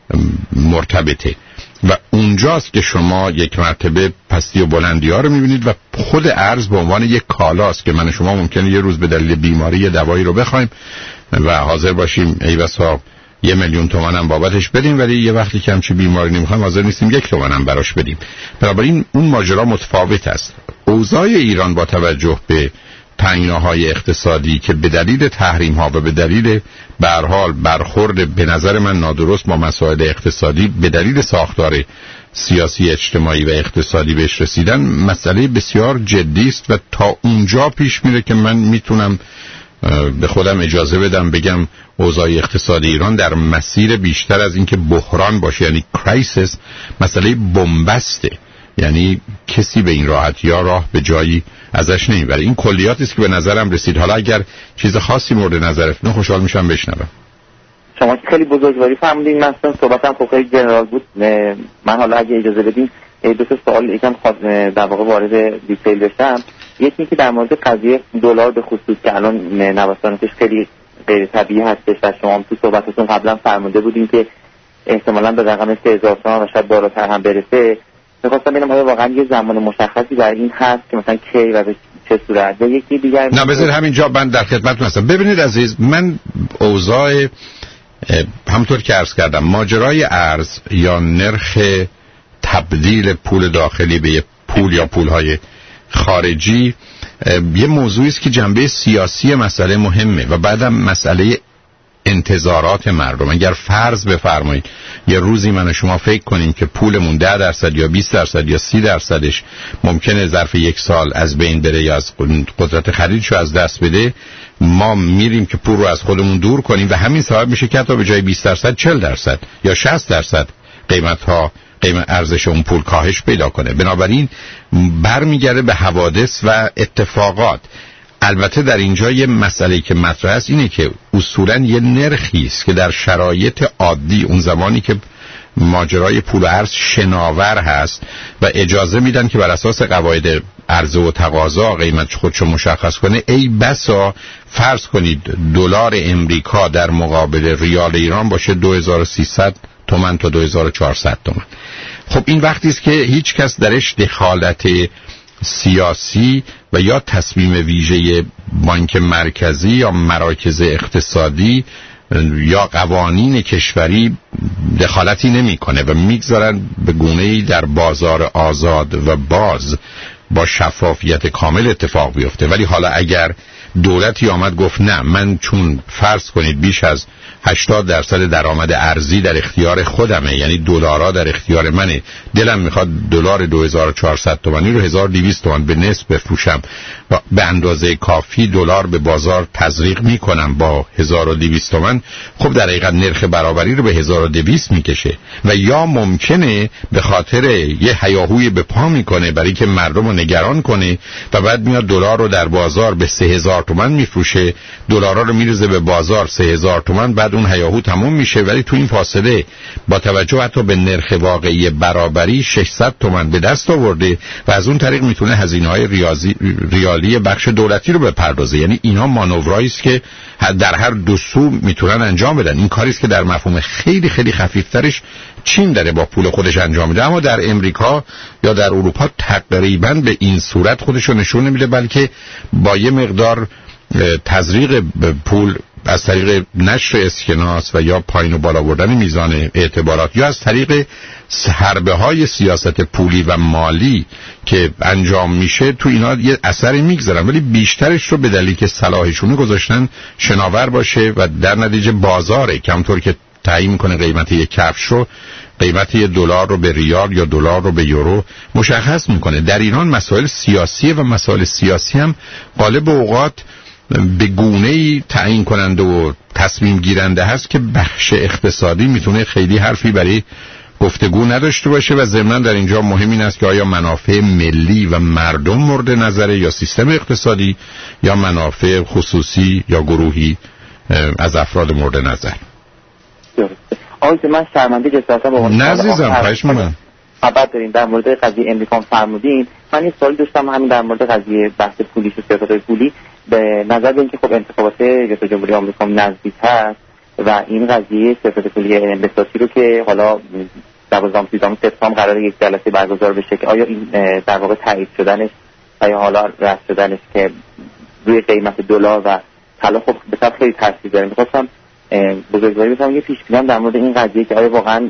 مرتبطه و اونجاست که شما یک مرتبه پستی و بلندی ها رو میبینید و خود ارز به عنوان یک کالاست که من شما ممکنه یه روز به دلیل بیماری یه دوایی رو بخوایم و حاضر باشیم ای بسا یه میلیون تومان هم بابتش بدیم، ولی یه وقتی که همچی بیماری نمیخوایم حاضر نیستیم یک تومان هم براش بدیم. بنابراین اون ماجرا متفاوت است. اوضاع ایران با توجه به تنگناهای اقتصادی که به دلیل تحریم ها و به دلیل به هر حال برخورد به نظر من نادرست با مسائل اقتصادی به دلیل ساختار سیاسی اجتماعی و اقتصادی بهش رسیدن مسئله بسیار جدی است و تا اونجا پیش میره که من میتونم به خودم اجازه بدم بگم اوضاع اقتصادی ایران در مسیر بیشتر از اینکه بحران باشه یعنی کرایسیس مسئله بنبسته، یعنی کسی به این راحتی ها راه به جایی ازش نمیبره. این کلیاتی است که به نظرم رسید. حالا اگر چیز خاصی مورد نظرتون خوشحال میشم بشنوم. شما خیلی بزرگواری فرمودین. من اصلا صحبتم خب خیلی جنرال بود. من حالا اگه اجازه بدین دو تا سوال یکم در واقع وارد دیتیل بشم. یکی که در مورد قضیه دلار به خصوص که الان نوساناتش خیلی غیر طبیعی هستش و شما تو صحبتتون قبلا فرموده بودین که احتمالاً به رقم سه هزار تومان و شاید بالاتر هم برسه. می‌خواستم ببینم آیا واقعا یه زمان مشخصی برای این هست که مثلا کی و به چه صورت؟ و یکی دیگر نه بذار همینجا من در خدمتتون هستم. ببینید عزیز، من اوضاع همونطور که عرض کردم ماجرای ارز یا نرخ تبدیل پول داخلی به یه پول یا پول‌های خارجی یه موضوعی است که جنبه سیاسی مسئله مهمه و بعدم مسئله انتظارات مردم. اگر فرض بفرمایید یه روزی من و شما فکر کنیم که پولمون ده درصد یا بیست درصد یا سی درصدش ممکنه ظرف یک سال از بین بره یا از قدرت خریدشو از دست بده، ما میریم که پول رو از خودمون دور کنیم و همین سبب میشه که حتی به جای بیست درصد چهل درصد یا شصت درصد قیمت ها قیمت ارزش اون پول کاهش پیدا کنه. بنابراین برمیگرده به حوادث و اتفاقات. البته در اینجا یه مسئله که مطرح است اینه که اصولاً یه نرخی است که در شرایط عادی اون زمانی که ماجرای پول و ارز شناور هست و اجازه میدن که بر اساس قواعد عرضه و تقاضا قیمت خودشو مشخص کنه، ای بسا فرض کنید دلار امریکا در مقابل ریال ایران باشه دو هزار و سیصد تومان تا دو هزار و چهارصد تومان. خب این وقتی است که هیچ کس درش دخالت سیاسی و یا تصمیم ویژه بانک مرکزی یا مراکز اقتصادی یا قوانین کشوری دخالتی نمیکنه و میگذارن به گونه‌ای در بازار آزاد و باز با شفافیت کامل اتفاق بیفته. ولی حالا اگر دولتی آمد گفت نه، من چون فرض کنید بیش از هشتاد درصد درآمد ارزی در اختیار خودمه، یعنی دلارا در اختیار منه، دلم میخواد دلار دو هزار و چهارصد تومانی رو هزار و دویست تومان به نصف بفروشم و به اندازه کافی دلار به بازار تزریق میکنم با هزار و دویست تومان، خب در حقیقت نرخ برابری رو به هزار و دویست میکشه. و یا ممکنه به خاطر یه هیاهوی به پا میکنه برای که مردم رو نگران کنه و بعد میاد دلار رو در بازار به سه هزار تومان میفروشه، دلارا رو میرزه به بازار سه هزار تومان، بعد اون هیاهو تموم میشه. ولی تو این فاصله با توجه حتی به نرخ واقعی برابری ششصد تومان به دست آورده و از اون طریق میتونه هزینه‌های ریاضی ریالی بخش دولتی رو بپردازه. یعنی اینا مانورایی است که در هر دو سو میتونن انجام بدن. این کاری است که در مفهوم خیلی خیلی خفیفترش چین داره با پول خودش انجام میده، اما در امریکا یا در اروپا تقریبا به این صورت خودش رو نشون نمیده، بلکه با یه مقدار تزریق پول از طریق نشر اسکناس و یا پایین و بالا بردن میزان اعتبارات یا از طریق حربه های سیاست پولی و مالی که انجام میشه، تو اینا یه اثری میگذارن، ولی بیشترش رو به دلیلی که صلاحشونه گذاشتن شناور باشه و در نتیجه بازاره کمطور که تعیین میکنه قیمت یک کفش رو، قیمت یک دلار رو به ریال یا دلار رو به یورو مشخص میکنه. در ایران مسائل سیاسی و مسائل سیاسی هم غالب اوقات به گونه‌ای تعیین کننده و تصمیم گیرنده هست که بخش اقتصادی میتونه خیلی حرفی برای گفتگو نداشته باشه و ضمناً در اینجا مهم این است که آیا منافع ملی و مردم مورد نظره یا سیستم اقتصادی یا منافع خصوصی یا گروهی از افراد مورد نظر. آقای من شرمنده جسارتا با اون نزیزم خواهش می‌کنم خبر داریم در مورد قضیه امریکا فرمودین. من این سوال داشتم همین در مورد قضیه بحث پولی و سیاست‌های پولی، به نظر میاد که خب انتخابات ریاست جمهوری آمریکا نزدیک هست و این قضیه سیاست پولی انبساطی رو که حالا دوازدهم سیزدهم سپتامبر قرار یک جلسه برگزار بشه که آیا این در واقع تایید شدنش یا حالا رد شدنش که روی قیمت دلار و طلا خب به طور خیلی تاثیر داره. می‌خواستم بزرگواری بکنم یه پیش‌بینی در مورد این قضیه که آیا واقعا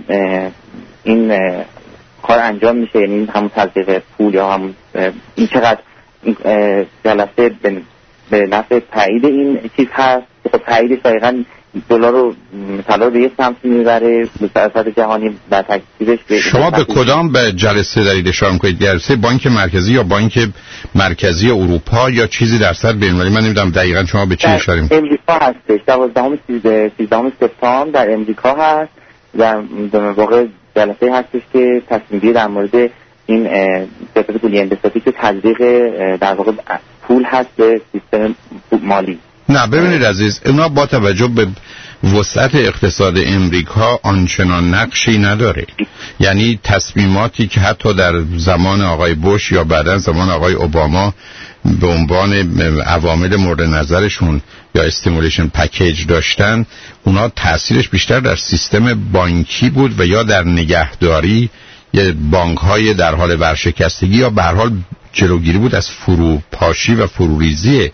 این کار انجام میشه، یعنی همون تزریق پول یا همون این چقدر این جلسه به نفع تایید این چیز هست که خب تاییدش دقیقاً دلار رو طلا رو به یه سمت میبره به سطح جهانی و تکثیرش به شما به کدام به جلسه دارید اشاره میکنید؟ جلسه بانک مرکزی یا بانک مرکزی اروپا یا چیزی در سطح بین‌المللی؟ من نمیدونم دقیقاً شما به چی اشاره میکنید. امریکا هستش، دوازدهم سیزدهم سپتامبر در امریکا هست، در واقع جلسه هستش که تصمیم گیری در مورد این سیاست پولی انبساطی که تزریق در واقع پول هست به سیستم مالی. نه ببینید عزیز، اونا با توجه به وسعت اقتصاد امریکا آنچنان نقشی نداره. یعنی تصمیماتی که حتی در زمان آقای بوش یا بعداً زمان آقای اوباما به عنوان عوامل مورد نظرشون یا استیمولیشن پکیج داشتن، اونا تأثیرش بیشتر در سیستم بانکی بود و یا در نگهداری یا بانک‌های در حال ورشکستگی یا به هر حال جلوگیری بود از فروپاشی و فروریزی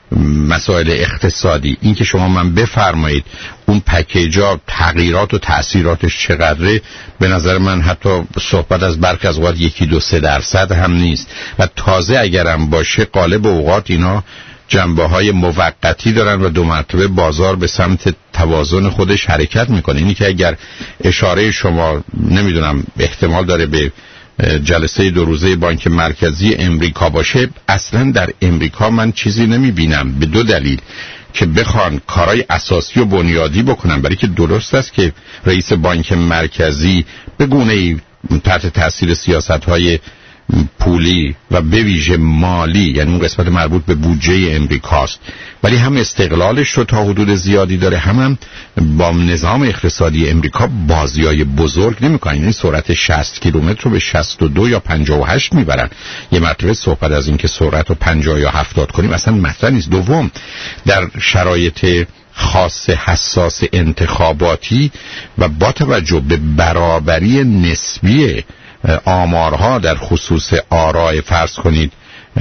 مسائل اقتصادی. این که شما من بفرمایید اون پکیجا تغییرات و تأثیراتش چقدره، به نظر من حتی صحبت از برخی از اوقات یکی دو سه درصد هم نیست و تازه اگرم باشه غالب اوقات اینا جنبه های موقتی دارن و دو مرتبه بازار به سمت توازن خودش حرکت میکنه. اینی که اگر اشاره شما نمیدونم احتمال داره به جلسه دو روزه بانک مرکزی امریکا باشه، اصلا در امریکا من چیزی نمیبینم به دو دلیل که بخوان کارهای اساسی و بنیادی بکنن. برای که درست است که رئیس بانک مرکزی به گونه‌ای تحت تاثیر سیاست‌های پولی و به ویژه مالی، یعنی اون قسمت مربوط به بودجه امریکاست، ولی هم استقلالش رو تا حدود زیادی داره، هم, هم با نظام اقتصادی امریکا بازیای بزرگ نمی‌کنه. یعنی سرعت شصت کیلومتر رو به شصت و دو یا پنجاه و هشت میبرن. یه مرتبه صحبت از این که سرعت رو پنجاه یا هفتاد کنیم اصلا مطرح نیست. دوم، در شرایط خاص حساس انتخاباتی و با توجه به برابری نسبی آمارها در خصوص آراء فرض کنید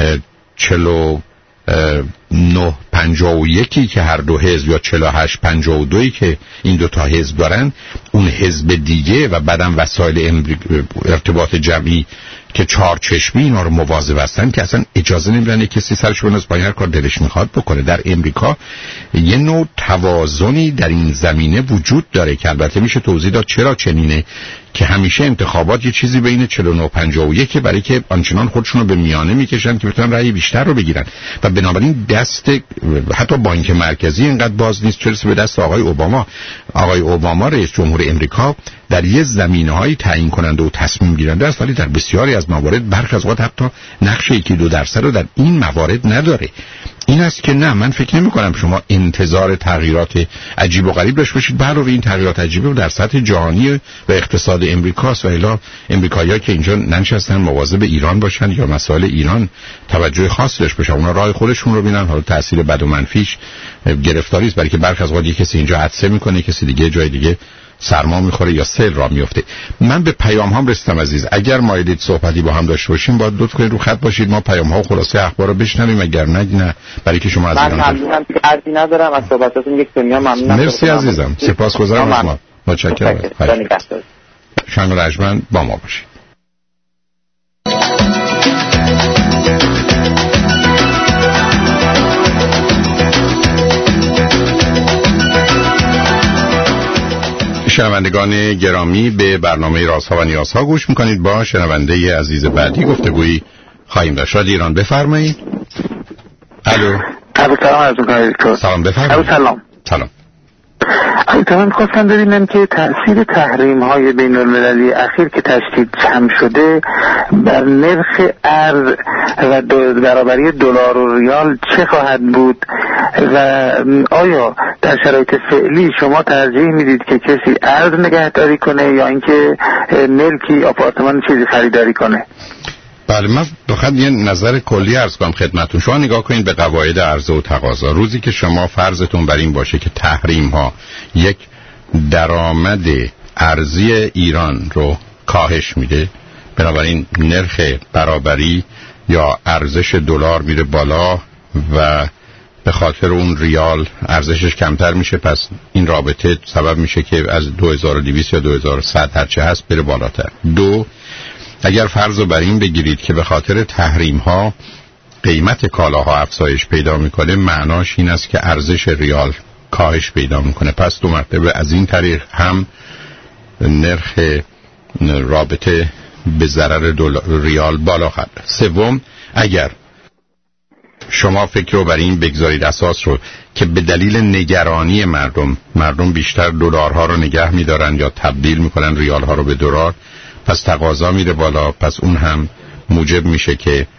چلو نه پنجاه و یکی که هر دو حزب یا چلو هشت پنجاه و دوی که این دو تا حزب دارن، اون حزب دیگه و بعدم وسایل ارتباط جمعی که چهار چشمی اینا رو مواظب هستن که اصلا اجازه نمیدن کسی سرش بناز با هر کار دلش میخواد بکنه. در امریکا یه نوع توازنی در این زمینه وجود داره که البته میشه توضیح داد چرا چنینه، که همیشه انتخابات یه چیزی بین چلو نه و پنجاه و یک برای که آنچنان خودشون رو به میانه میکشن که بتونن رأی بیشتر رو بگیرن و بنابراین دست حتی بانک مرکزی اینقدر باز نیست چه برسه به دست آقای اوباما. آقای اوباما رئیس جمهور امریکا در یه زمینه‌های تعیین کننده و تصمیم گیرنده است، ولی در بسیاری از موارد برخی از اوقات حتی نقش یکی دو درصد رو در این موارد نداره. این است که نه، من فکر نمی کنم شما انتظار تغییرات عجیب و غریب داشته باشید. علاوه این تغییرات عجیبه در سطح جهانی و اقتصاد امریکاست و الا امریکایی‌ها که اینجا ننشستن مواظب ایران باشن یا مسائل ایران توجه خاص داشته باشن، اونا راه خودشون رو ببینن. حالا تاثیر بد و منفیش گرفتاری است، برای که برخی از اوقات کسی اینجا عطسه میکنه، کسی دیگه جای دیگه سرما میخوره یا سیل را میفته. من به پیام هم رسیدم عزیز، اگر مایلید صحبتی با هم داشته باشیم باید لطف کنید رو خط باشید، ما پیام ها و خلاصه اخبار رو بشنویم، اگر نه نه برای که شما از ایران من ممنونم که عرضی ندارم از صحبتاتون، یک دنیا ممنونم. مرسی عزیزم، سپاسگزارم از ما، متشکرم. شنگ و رجمن با ما باشید. شنوندگان گرامی، به برنامه رازها و نیازها گوش میکنید. با شنونده عزیز بعدی گفتگویی خواهیم داشت. شاد ایران بفرمایید. الو. سلام عرض می‌کنم. سلام بفرمایید. سلام. سلام. البته من خواستم ببینم که تأثیر تحریم های بین المللی اخیر که تشدید کم شده بر نرخ ارز و برابری دلار و ریال چه خواهد بود و آیا در شرایط فعلی شما ترجیح میدید که کسی ارز نگهداری کنه یا اینکه ملکی آپارتمان چیزی خریداری کنه؟ بله، من بخواد یه نظر کلی عرض کنم خدمتتون. شما نگاه کنید به قواعد عرضه و تقاضا. روزی که شما فرضتون بر این باشه که تحریم ها یک درآمد ارزی ایران رو کاهش میده، بنابراین نرخ برابری یا ارزش دلار میره بالا و به خاطر اون ریال ارزشش کمتر میشه، پس این رابطه سبب میشه که از دو هزار و دویست یا دو هزار و صد هرچه هست بره بالاتر. دو، اگر فرض رو بر این بگیرید که به خاطر تحریم ها قیمت کالاها افزایش پیدا میکنه، معناش این است که ارزش ریال کاهش پیدا میکنه، پس دو مرتبه از این طریق هم نرخ رابطه به ضرر ریال بالا خواهد. سوم، اگر شما فکر رو بر این بگذارید اساس رو که به دلیل نگرانی مردم مردم بیشتر دلارها رو نگه میدارن یا تبدیل میکنن ریال ها رو به دلار، پس تقاضا میره بالا، پس اون هم موجب میشه که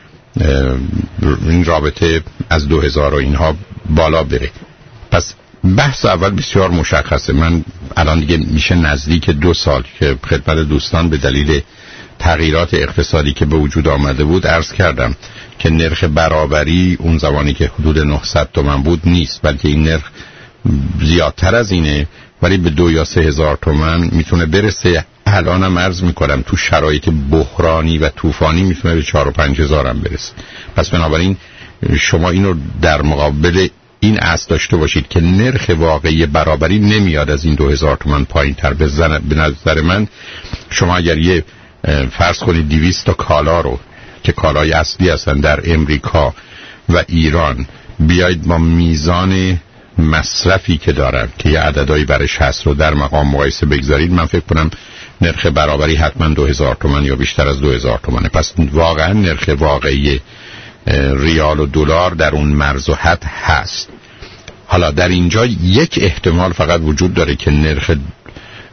این رابطه از دو هزار و اینها بالا بره. پس بحث اول بسیار مشخصه. من الان دیگه میشه نزدیک دو سال که خدمت دوستان به دلیل تغییرات اقتصادی که به وجود آمده بود عرض کردم که نرخ برابری اون زمانی که حدود نهصد تومان بود نیست، بلکه این نرخ زیادتر از اینه، ولی به دو یا سه هزار تومان میتونه برسه. الان هم عرض میکنم تو شرایط بحرانی و طوفانی میتونه به چهار و پنج هزار هم برسه. پس بنابراین شما اینو در مقابل این اصل داشته باشید که نرخ واقعی برابری نمیاد از این دو هزار تومان پایین تر. به نظر من شما اگر یه فرض کنید دویست تا کالا رو که کالای اصلی هستن در امریکا و ایران بیاید با میزان مصرفی که دارن که یه عددهایی برش هست رو در مقام مقایسه بگذارید، من فکر کنم نرخ برابری حتما دو هزار تومان یا بیشتر از دو هزار تومانه. پس واقعا نرخ واقعی ریال و دلار در اون مرز و حد هست. حالا در اینجا یک احتمال فقط وجود داره که نرخ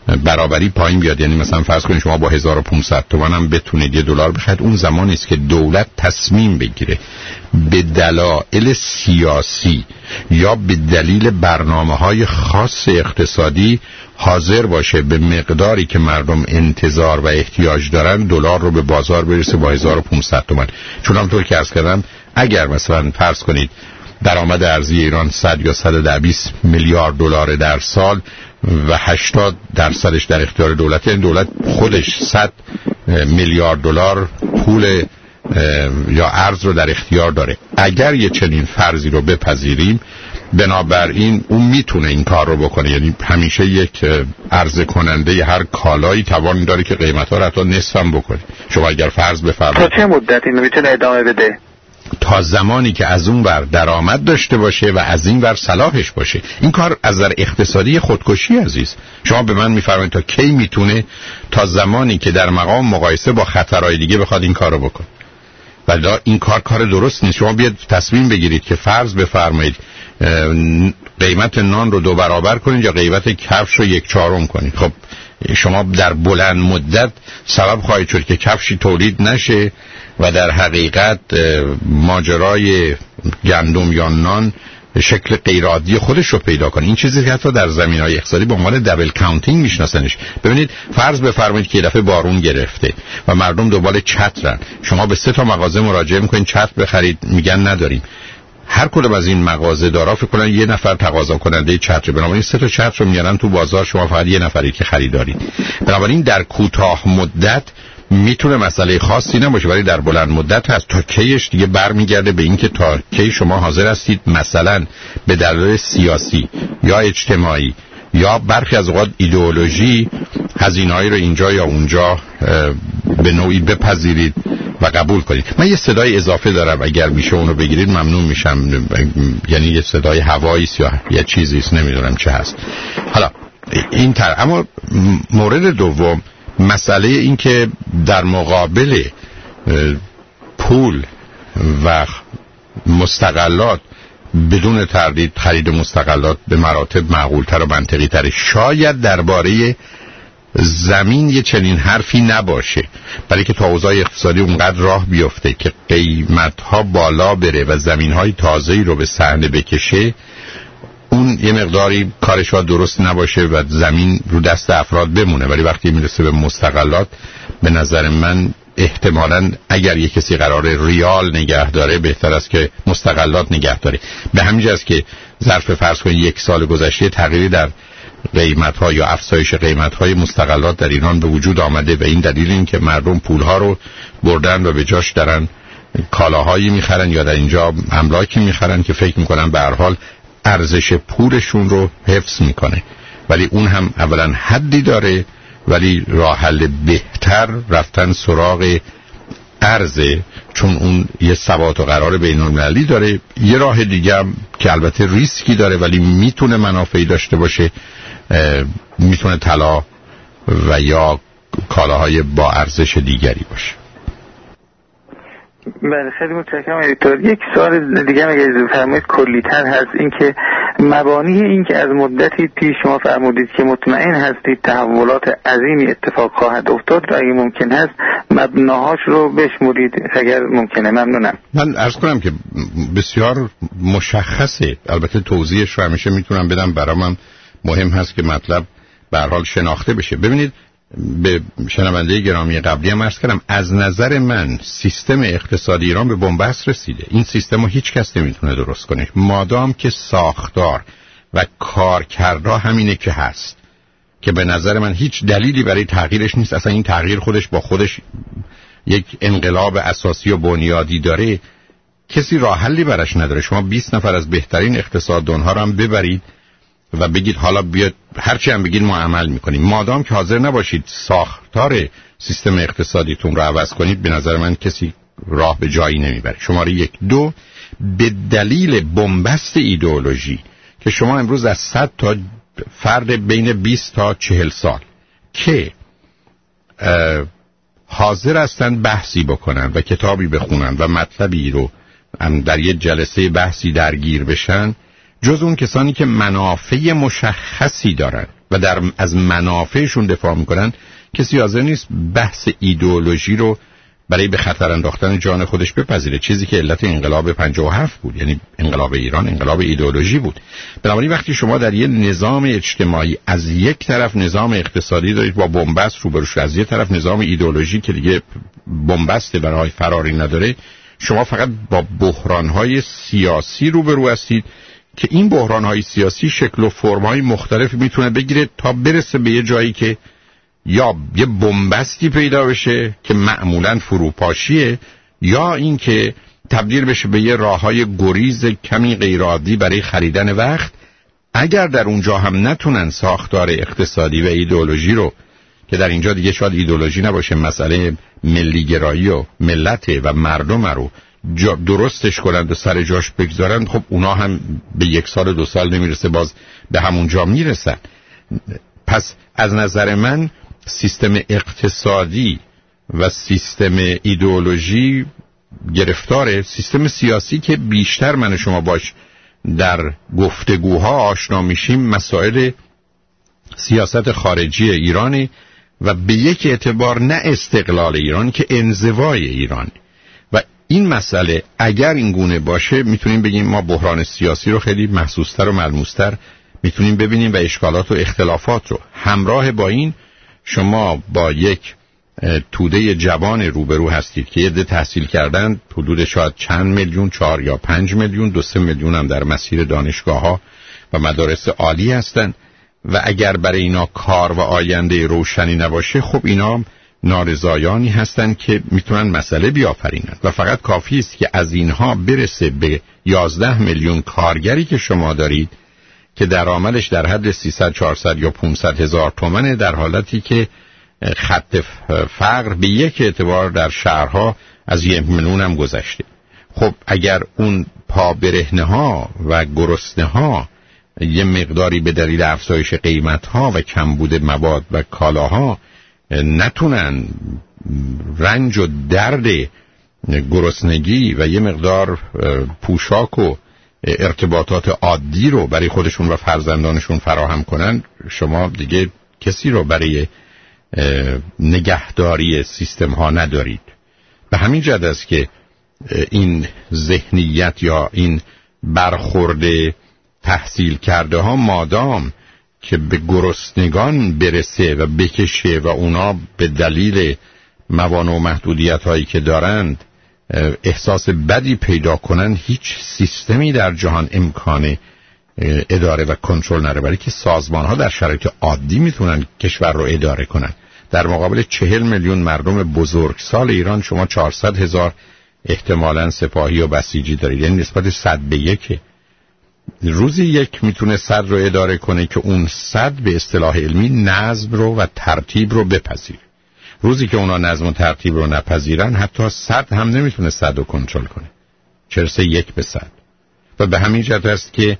برابری پایین بیاد، یعنی مثلا فرض کنید شما با هزار و پانصد تومان هم بتونید یه دلار بخرید، اون زمانی است که دولت تصمیم بگیره به دلایل سیاسی یا به دلیل برنامه‌های خاص اقتصادی حاضر باشه به مقداری که مردم انتظار و احتیاج دارن دلار رو به بازار برسه با هزار و پانصد تومان. چون همونطور که عرض کردم اگر مثلا فرض کنید درآمد ارزی ایران صد یا صد و بیست میلیارد دلار در سال و هشتاد درصدش در اختیار دولت، این دولت خودش صد میلیارد دلار پول یا ارز رو در اختیار داره. اگر یه چنین فرضی رو بپذیریم، بنابراین اون میتونه این کار رو بکنه، یعنی همیشه یک عرضه کننده هر کالایی توان داره که قیمت‌ها رو حتی نصف هم بکنه. شما اگر فرض بفرمایید تا چه مدت اینو میتونه ادامه بده؟ تا زمانی که از اون ور درآمد داشته باشه و از این ور صلاحش باشه. این کار از نظر اقتصادی خودکشی عزیز. شما به من میفرمایید تا کی میتونه؟ تا زمانی که در مقام مقایسه با خطرهای دیگه بخواد این کارو بکنه. ولی این کار کار درست نیست. شما بیاد تصمیم بگیرید که فرض بفرمایید قیمت نان رو دو برابر کنید یا قیمت کفش رو یک چهارم کنید. خب شما در بلند مدت سبب خواهید شد که کفشی تولید نشه و در حقیقت ماجرای گندم یا نان شکل غیرعادی خودش رو پیدا کنه. این چیزی که حتی در زمینه‌های اقتصادی به عنوان دبل کاونتینگ میشناسنش. ببینید فرض بفرمایید که یه دفعه بارون گرفته و مردم دنبال چترن، شما به سه تا مغازه مراجعه میکنید چتر بخرید، میگن نداریم. هر کدوم از این مغازه دارا فکر کنن یه نفر تقاضا کننده چتر، بنابراین سه تا چتر رو میارن تو بازار، شما فقط یه نفری که خریدارید. بنابراین در کوتاه مدت میتونه مسئله خاصی نباشه، ولی در بلند مدت هست. تا کیش دیگه برمیگرده به اینکه تا کی شما حاضر هستید مثلا به دلایل سیاسی یا اجتماعی یا برخی از اوقات ایدئولوژی هزینه‌ای رو اینجا یا اونجا به نوعی بپذیرید و قبول کنید. من یه صدای اضافه دارم، اگر میشه اونو بگیرید ممنون میشم. یعنی یه صدای هوایی یا یه چیزی است، نمیدونم چه هست. حالا این تر. اما مورد دوم مسئله این که در مقابل پول و مستقلات بدون تردید خرید مستقلات به مراتب معقولتر و منطقی تر. شاید درباره زمین یه چنین حرفی نباشه، برای که تا اوضاع اقتصادی اونقدر راه بیفته که قیمت‌ها بالا بره و زمین‌های تازه‌ای رو به صحنه بکشه، اون یه مقداری کارش ها درست نباشه و زمین رو دست افراد بمونه. ولی وقتی میرسه به مستقلات، به نظر من احتمالاً اگر یک کسی قرار ریال نگه داره بهتر است که مستقلات نگه داره. به همین جاست که ظرف فرض کنید یک سال گذشته تغییری در قیمت‌ها یا افزایش قیمت‌های مستقلات در ایران به وجود آمده و این دلیل این که مردم پول‌ها رو بردن و به جاش دارن کالاهایی می‌خرن یا در اینجا املاکی می‌خرن که فکر می‌کنن به هر حال ارزش پولشون رو حفظ میکنه. ولی اون هم اولا حدی داره، ولی راه حل بهتر رفتن سراغ ارزه، چون اون یه ثبات و قرار بین‌المللی داره. یه راه دیگه هم که البته ریسکی داره ولی میتونه منافعی داشته باشه، میتونه طلا و یا کالاهای با ارزش دیگری باشه. بله خیلی متشکرم دکتر. یک سوال دیگه اگه اجازه فرمایید کلی‌تر هست، این که مبانی این که از مدتی پیش شما فرمودید که مطمئن هستید تحولات عظیمی اتفاق خواهد افتاد و اگه ممکن هست مبناهاش رو بشمرید اگر ممکنه. ممنونم. من عرض کنم که بسیار مشخصه، البته توضیحش رو همیشه میتونم بدم، برام مهم هست که مطلب به هر حال شناخته بشه. ببینید به شنونده گرامی قبلی هم عرض کردم، از نظر من سیستم اقتصادی ایران به بنبست رسیده. این سیستم رو هیچ کس نمیتونه درست کنه مادام که ساختار و کارکردها همینه که هست، که به نظر من هیچ دلیلی برای تغییرش نیست. اصلا این تغییر خودش با خودش یک انقلاب اساسی و بنیادی داره، کسی راه حلی براش نداره. شما بیست نفر از بهترین اقتصاددانها رو هم ببرید و بگید حالا بیاد هرچی هم بگید ما عمل میکنیم، مادام که حاضر نباشید ساختار سیستم اقتصادیتون رو عوض کنید، به نظر من کسی راه به جایی نمیبره. شماره یک. دو، به دلیل بنبست ایدئولوژی که شما امروز از صد تا فرد بین بیست تا چهل سال که حاضر هستن بحثی بکنن و کتابی بخونن و مطلبی رو در یه جلسه بحثی درگیر بشن، جز اون کسانی که منافع مشخصی دارن و در از منافعشون دفاع میکنن، کسی حاضر نیست بحث ایدئولوژی رو برای به خطر انداختن جان خودش بپذیره، چیزی که علت انقلاب پنجاه و هفت بود. یعنی انقلاب ایران انقلاب ایدئولوژی بود. بنابراین وقتی شما در یه نظام اجتماعی از یک طرف نظام اقتصادی دارید با بنبست روبرو شده، از یک طرف نظام ایدئولوژی که دیگه بنبست برای فراری نداره، شما فقط با بحران‌های سیاسی روبرو هستید که این بحران‌های سیاسی شکل و فرم‌های مختلفی میتونه بگیره تا برسه به یه جایی که یا یه بنبستی پیدا بشه که معمولاً فروپاشیه، یا این که تبدیل بشه به یه راه‌های گریز کمی غیرعادی برای خریدن وقت. اگر در اونجا هم نتونن ساختار اقتصادی و ایدئولوژی رو که در اینجا دیگه شاید ایدئولوژی نباشه، مسئله ملیگرایی و ملت و مردم رو درستش کنند و سر جاش بگذارن، خب اونا هم به یک سال دو سال نمیرسه باز به همون جا میرسن. پس از نظر من سیستم اقتصادی و سیستم ایدئولوژی گرفتاره. سیستم سیاسی که بیشتر من و شما باش در گفتگوها آشنا میشیم مسائل سیاست خارجی ایرانی و به یک اعتبار نه استقلال ایران که انزوای ایران. و این مسئله اگر این گونه باشه میتونیم بگیم ما بحران سیاسی رو خیلی محسوستر و ملموستر میتونیم ببینیم و اشکالات و اختلافات رو. همراه با این شما با یک توده جوان روبرو هستید که یه ده تحصیل کردن، حدود شاید چند میلیون، چهار یا پنج میلیون، دو سه میلیون هم در مسیر دانشگاه ها و مدارس عالی هستن و اگر برای اینا کار و آینده روشنی نباشه، خب اینا نارضایانی هستن که میتونن مسئله بیافرینن و فقط کافی است که از اینها برسه به یازده میلیون کارگری که شما دارید که درآمدش در حد سیصد چهارصد یا پانصد هزار تومنه، در حالتی که خط فقر به یک اعتبار در شهرها از یک میلیون هم گذشته. خب اگر اون پا برهنه ها و گرسنه ها یه مقداری به دلیل افزایش قیمت ها و کمبود مواد و کالاها نتونن رنج و درد گرسنگی و یه مقدار پوشاک و ارتباطات عادی رو برای خودشون و فرزندانشون فراهم کنن، شما دیگه کسی رو برای نگهداری سیستم ها ندارید. به همین جهت است که این ذهنیت یا این برخورد تحصیل کرده ها مادام که به گرسنگان برسه و بکشه و اونا به دلیل موانع و محدودیت هایی که دارند احساس بدی پیدا کنن، هیچ سیستمی در جهان امکان اداره و کنترل نداره، برای که سازمان ها در شرایط عادی میتونن کشور رو اداره کنن. در مقابل چهل میلیون مردم بزرگسال ایران شما چهارصد هزار احتمالاً سپاهی و بسیجی دارید، یعنی نسبت صد به یک. روزی یک میتونه صد رو اداره کنه که اون صد به اصطلاح علمی نظم رو و ترتیب رو بپذیره. روزی که اونا نظم و ترتیب رو نپذیرن، حتی صد هم نمیتونه صد رو کنترل کنه، چرسه یک به صد. و به همین جهت است که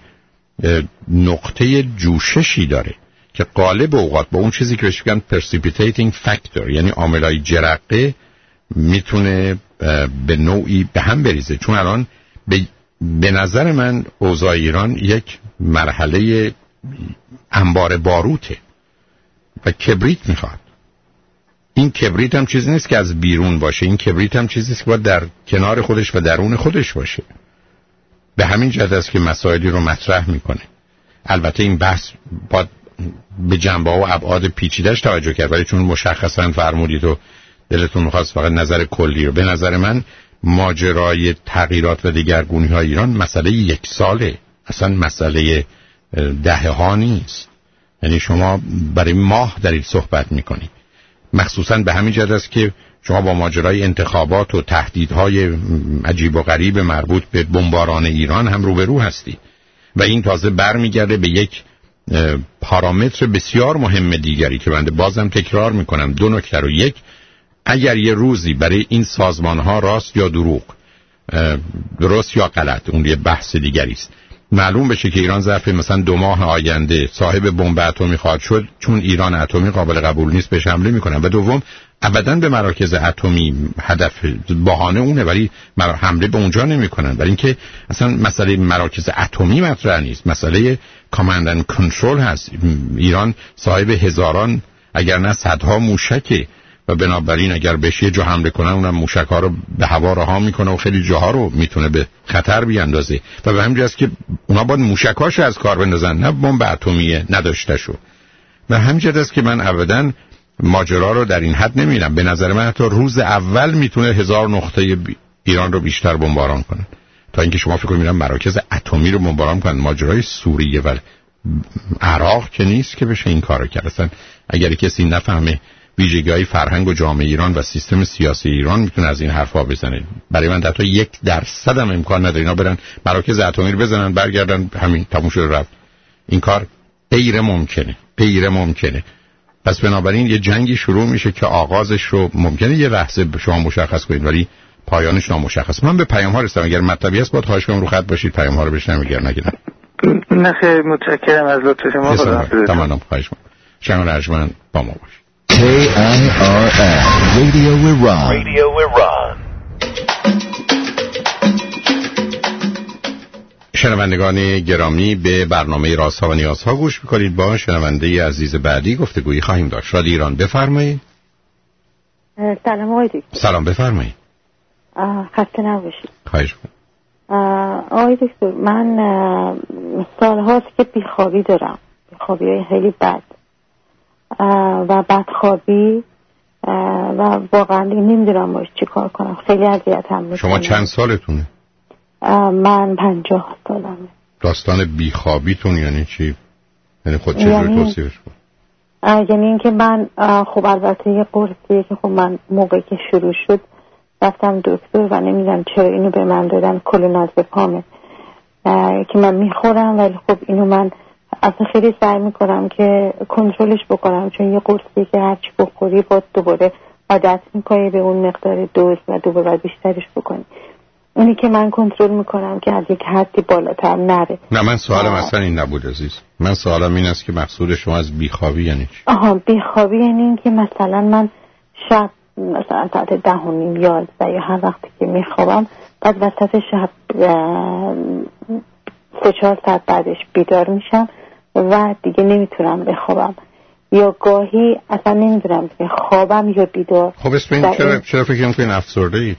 نقطه جوششی داره که غالب اوقات با اون چیزی که بهش میگن precipitating factor، یعنی عاملای جرقه، میتونه به نوعی به هم بریزه. چون الان به, به نظر من اوضاع ایران یک مرحله انبار باروته و کبریت میخواد. این کبریت هم چیزی نیست که از بیرون باشه، این کبریت هم چیزی است که باید در کنار خودش و درون خودش باشه. به همین جهت است که مسائلی رو مطرح میکنه. البته این بحث باید به جنبه و ابعاد پیچیده‌اش توجه کرد، ولی چون مشخصا فرمودید و دلتون می‌خواست فقط نظر کلی رو، به نظر من ماجرای تغییرات و دگرگونی‌های ایران مسئله یک ساله، اصلا مسئله دهه‌ها نیست. یعنی شما برای ماه دارید صحبت میکنید. مخصوصا به همین جهت است که شما با ماجرای انتخابات و تهدیدهای عجیب و غریب مربوط به بمباران ایران هم روبرو هستید و این تازه برمیگرده به یک پارامتر بسیار مهم دیگری که بنده بازم تکرار میکنم. دو نکته رو: یک، اگر یه روزی برای این سازمان ها راست یا دروغ، درست یا غلط، اون یه بحث دیگری است، معلوم بشه که ایران ظرف مثلا دو ماه آینده صاحب بمب اتمی خواهد شد، چون ایران اتمی قابل قبول نیست بهش حمله میکنن. و دوم ابداً به مراکز اتمی هدف بهانه اونه، ولی حمله به اونجا نمیکنن. برای اینکه اصلا مسئله مراکز اتمی مطرح نیست، مسئله کامند اند کنترل هست. ایران صاحب هزاران اگر نه صدها موشکه و بنابراین اگر بهش یه جا حمله کنن اونم موشک ها رو به هوا رها میکنه و خیلی جاها رو میتونه به خطر بیاندازه. و به همین جاست که اونا باید موشکاشو از کار بندازن، نه بمب اتمی نداشته شو. و همین جاست که من ابداً ماجرا رو در این حد نمیبینم. به نظر من حتی روز اول میتونه هزار نقطه ایران رو بیشتر بمباران کنن تا اینکه شما فکر کنید مراکز اتمی رو بمباران کنن. ماجرای سوریه و عراق که نیست که بشه این کارو کرد. اصلا اگر کسی نفهمه ویژگی‌های فرهنگ و جامعه ایران و سیستم سیاسی ایران، میتونه از این حرفا بزنه. برای من حتی یک درصد هم امکان نداره اینا برن مراکز اتمی رو بزنن برگردن همین تموم شد رفت. این کار غیر ممکنه، غیر ممکنه. پس بنابراین یه جنگی شروع میشه که آغازش رو ممکنه یه لحظه شما مشخص کنید ولی پایانش نامشخص. من به پیام ها رسیدم، اگر مطلبی هست باید خواهش کنم رو خط باشید پیام ها رو بشنوم، اگر نگیرم. نه خیلی متشکرم از لطف شما. خدا تمام خواهش می‌کنم. شنگ رجمن با ما باشید. کی آی آر ام Radio Iran. Radio Iran. شنوندگان گرامی، به برنامه رازها و نیازها گوش میکنید. با شنونده عزیز بعدی گفتگویی خواهیم داشت. رادیو ایران، بفرمایید. سلام آقای دکتر. سلام، بفرمایید. خسته نباشید. خواهش می‌کنم. آقای دکتر، من سال‌هاست که بیخوابی دارم، بیخوابی های خیلی بد و بدخوابی و واقعا نمیدونم باش چی کار کنم. خیلی اذیتم میکنه. شما چند سالتونه؟ من پنجاه سالمه. داستان بیخوابیتون یعنی چی؟ یعنی خود چه جوری توصیفش کنم؟ یعنی اینکه من خب البته یه قرصیه که خب من موقعی که شروع شد رفتم دکتر و نمیدونم چرا اینو به من دادن، کلونازپامه که من میخورم، ولی خب اینو من اصلا خیلی سعی میکنم که کنترلش بکنم، چون یه قرصیه که هرچی بخوری باید دوباره عادت میکنی به اون مقدار دوز و دوباره بیشترش بکنی. اونی که من کنترل میکنم که از یک حدی بالاتر نره. نه، من سوالم اصلا این نبود عزیز. من سوالم این است که مقصود شما از بیخوابی یعنی چی؟ آها، بیخوابی یعنی این که مثلا من شب مثلا ساعت ده و نیم یازده یا هر وقتی که میخوابم بعد وسط شب سه چهار ساعت بعدش بیدار میشم و دیگه نمیتونم بخوابم، یا گاهی اصلا نمیدونم که خوابم یا بیدار. خب اسم این چرا, چرا فکر میکنین افسرده اید؟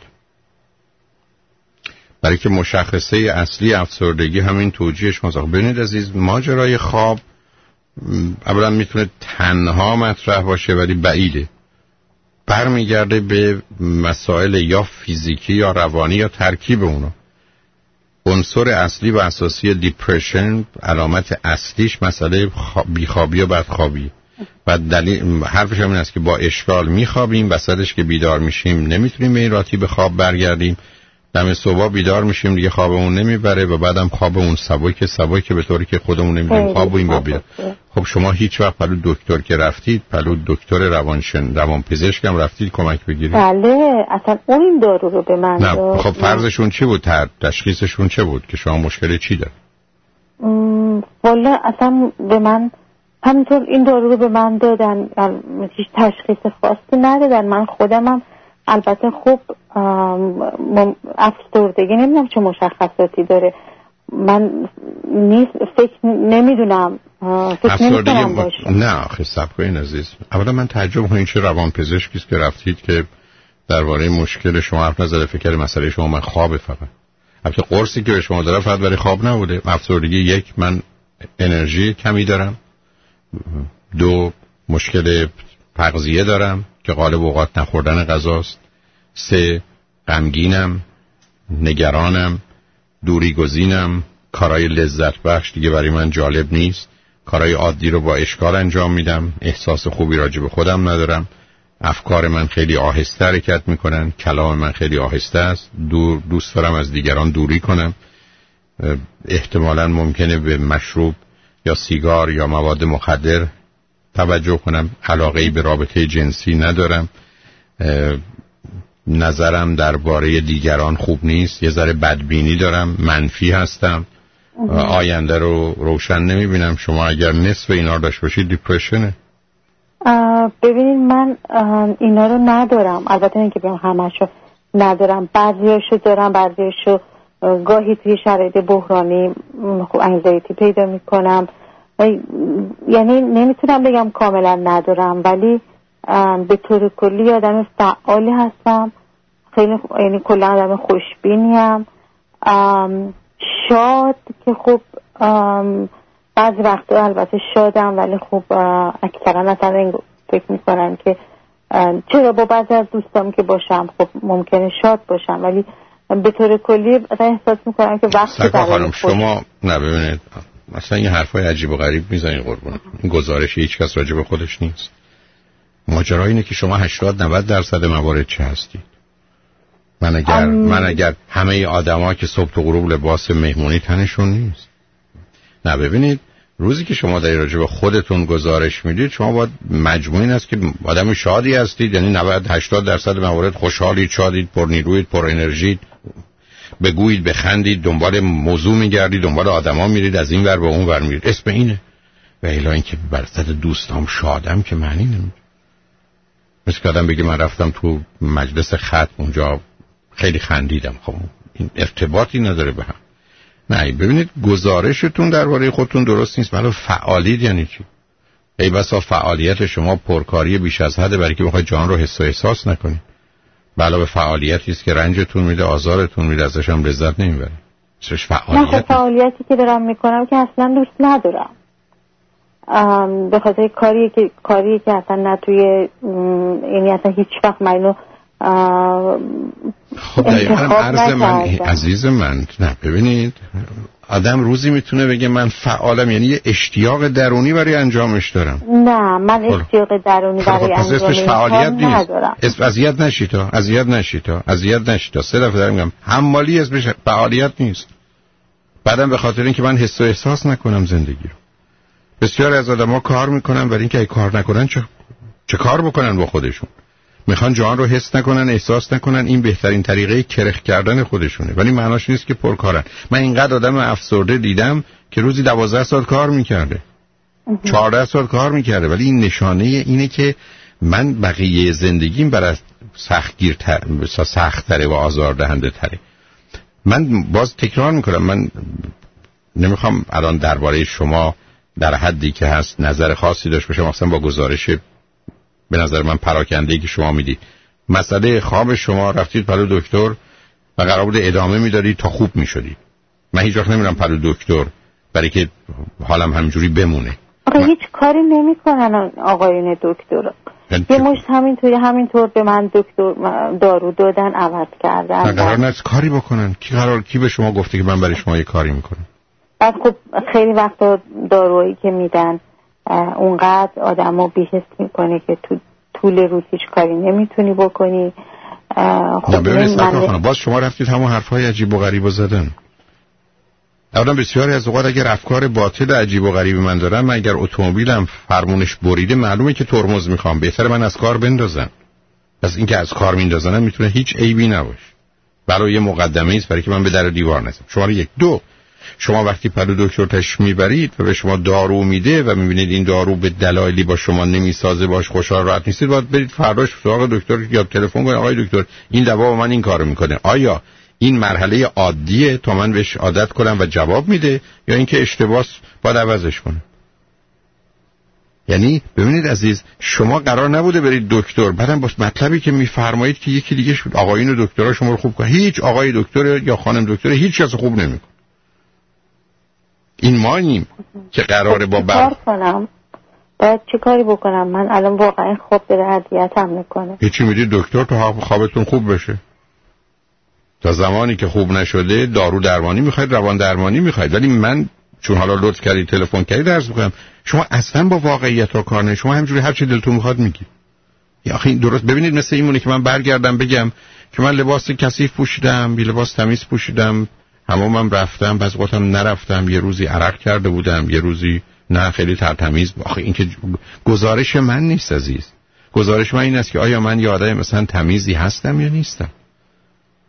برای که مشخصه اصلی افسردگی همین توجیهش مزاق. ببینید عزیز، ماجرای خواب اولا میتونه تنها مطرح باشه ولی بعیده، برمیگرده به مسائل یا فیزیکی یا روانی یا ترکیب اونا. عنصر اصلی و اساسی دیپرشن، علامت اصلیش مسئله بیخوابی و بدخوابی و دلیل حرفش همین است که با اشکال میخوابیم، وسطش که بیدار میشیم نمیتونیم به این راتی به خواب برگردیم، دم صبح بیدار میشیم دیگه خوابمون نمیبره و بعدم خوابمون سبک سبک که به طوری که خودمون نمیدونیم خوابیم و بیاد. خب شما هیچ وقت پلو دکتر که رفتید، پلو دکتر روانشن روانپزشک هم رفتید کمک بگیرید؟ بله، اصلا اون این دارو رو به من داد. خب فرضشون چی بود؟ تشخیصشون چه بود که شما مشکل چی دارید؟ والا اصلا به من همینطور این دارو رو به من دادن، هیچ تشخیص خاصی ندادن. من خودمم البته خوب افسردگی نمیدونم چه مشخصاتی داره، من نیست فکر نمیدونم فکر نمیدونم باشه. نه آخه سب کنین عزیز، اولا من تعجب میکنم این چه روان پزشکیست که رفتید که درباره مشکل شما حرف نزده، فکر کنم مسئله شما من خوابه فقط. البته قرصی که به شما داره فقط برای خواب نبوده. افسردگی یک، من انرژی کمی دارم، دو مشکل تغذیه دارم که غالب اوقات نخوردن غذاست، سه غمگینم، نگرانم، دوری گزینم، کارهای لذت بخش دیگه برای من جالب نیست، کارهای عادی رو با اشکال انجام میدم، احساس خوبی راجع به خودم ندارم، افکار من خیلی آهسته حرکت میکنن، کلام من خیلی آهسته است، دور دوست دارم از دیگران دوری کنم، احتمالاً ممکنه به مشروب یا سیگار یا مواد مخدر توجه کنم، علاقه‌ای به رابطه جنسی ندارم، نظرم درباره دیگران خوب نیست، یه ذره بدبینی دارم، منفی هستم، آینده رو روشن نمیبینم. شما اگر نصف اینا رو داشت باشید دیپرشنه. ببینید من اینا رو ندارم، البته اینکه بگم همشو ندارم، بعضیاشو دارم، بعضیاشو گاهی توی شرایط بحرانی خب انگزایتی پیدا میکنم، یعنی نمیتونم بگم کاملا ندارم، ولی به طور کلی آدم فعالی هستم، خیلی یعنی کلا آدم خوشبینیم، شاد که خب بعضی وقتا البته شادم، ولی خب اکثرا مثلا این فکر میکنن که چرا با بعضی از دوستام که باشم خب ممکنه شاد باشم، ولی به طور کلی احساس میکنم که وقتی برای شما نه ببینید مثلا این حرفای عجیب و غریب میزنید قربان، این گزارش هیچ کس راجع به خودش نیست. ماجرا اینه که شما هشتاد نود درصد موارد چه هستید. من اگر ام... من اگر همه آدما که صبح تا غروب لباس مهمونی تنشون نیست. نه ببینید روزی که شما در راجع به خودتون گزارش میدید شما باید مجموع این است که آدم شادی هستید، یعنی نود هشتاد درصد موارد خوشحالید، شادید، پر نیروید، پر انرژی، بگویید، بخندید، دنبال موضوع میگردید، دنبال آدما میرید، از این ور به اون ور میرید، اسم اینه. و الا اینکه برصد دوستام شادم که معنی نمیده. مثل که آدم بگه من رفتم تو مجلس ختم اونجا خیلی خندیدم، خب این ارتباطی نداره به هم. نه ببینید گزارشتون درباره خودتون درست نیست. ولی فعالید یعنی چی؟ ای بسا فعالیت شما پرکاری بیش از حد برای که بخواید جان رو حس و احساس نکنید. علاوه فعالیتی است که رنجتون میده، آزارتون میده، ازش هم لذت نمیبرید. چش فعالیت؟ نه فعالیتی که دارم میکنم که اصلا دوست ندارم. به خاطر کاری که کاری که اصلا نه توی یعنی اصلا هیچ وقت منو خب دقیقاً عرض من عزیز من نه ببینید آدم روزی میتونه بگه من فعالم، یعنی یه اشتیاق درونی برای انجامش دارم. نه من اشتیاق درونی برای انجامش اسمش فعالیت نیست. اسم اذیت نشی تا اذیت نشی تا اذیت نشی تا سه دفعه دارم میگم حمالی اسمش فعالیت نیست. بعدم به خاطر اینکه من حس و احساس نکنم زندگی رو. بسیار از آدم‌ها کار میکنن ولی اینکه ای کار نکنن چه چه کار بکنن با خودشون؟ میخوان جان رو حس نکنن، احساس نکنن، این بهترین طریقه کرخ کردن خودشونه. ولی معناش نیست که پرکارن. من اینقدر آدم افسرده دیدم که روزی دوازده ساعت کار میکرده، چهارده ساعت کار میکرده، ولی این نشانه اینه که من بقیه زندگیم برای سختگیرتر سخت‌تره و آزاردهنده تره. من باز تکرار میکنم، من نمیخوام الان درباره شما در حدی که هست نظر خاصی داشته باشم، مثلا با گزارش به نظر من پراکنده‌ای که شما میدید. مسئله خواب شما رفتید پلو دکتر و قرار بود ادامه میدادید تا خوب میشدید. من هیچ وقت نمیرم پلو دکتر برای که حالم همینجوری بمونه. آقا من... هیچ کاری نمیکنن آقایون دکتر. یه مشت همینطوری همینطور به من دکتر دارو دادن عوض کردن. قرار نیست کاری بکنن. کی قرار کی به شما گفته که من برای شما یه کاری میکنم؟ بعد خب خیلی وقتا دارویی که میدن اونقدر آدمو بی‌حس میکنه که تو طول روز هیچ کاری نمیتونی بکنی. خب ببینید من... باز شما رفتید همون حرفای عجیب و غریب زدن. اولا بسیاری از اوقات اگر افکار باطل عجیب و غریبی من دارم، من اگر اتومبیلم فرمونش بریده معلومه که ترمز میخوام، بهتره من از کار بندازم. پس اینکه از کار میندازنم میتونه هیچ عیبی نباشه. برای یه مقدمه است برای که من به در دیوار نزنم. شماره یک. دو، شما وقتی پلو دکتر تشریف میبرید و به شما دارو میده و میبینید این دارو به دلایلی با شما نمیسازه، باش خوشحال راحت نیستید، باید برید فرداش سراغ دکتر یا تلفن کنید آقای دکتر این دوا با من این کارو میکنه، آیا این مرحله عادیه تا من بهش عادت کنم و جواب میده یا اینکه اشتباهه باید عوضش کنم؟ یعنی ببینید عزیز، شما قرار نبوده برید دکتر، بعدم با مطلبی که میفرمایید که یکی دیگه آقایون دکترها شما رو خوب کنه. هیچ آقای دکتر یا خانم دکتر هیچ کس خوب نمیکنه. این ماییم که قراره با بر کنم. باید چی کاری بکنم؟ من الان واقعا خواب داره اذیتم میکنه. هیچی میدید دکتر تا خوابتون خوب بشه. تا زمانی که خوب نشده دارو درمانی میخواید، روان درمانی میخواید. ولی من چون حالا لطف کردید تلفن کردید عرض میکنم شما اصلا با واقعیت ها کار نه. شما همینجوری هر چی دلتون میخواد میگید. یا آخه این درست ببینید مثل اینونه که من برگردم بگم که من لباس کثیف پوشیدم، بی لباس تمیز پوشیدم، حمامم رفتم، بعضی وقتم نرفتم، یه روزی عرق کرده بودم، یه روزی نه خیلی ترتمیز. آخه این که گزارش من نیست عزیز. گزارش من این است که آیا من یه آدم مثلا تمیزی هستم یا نیستم.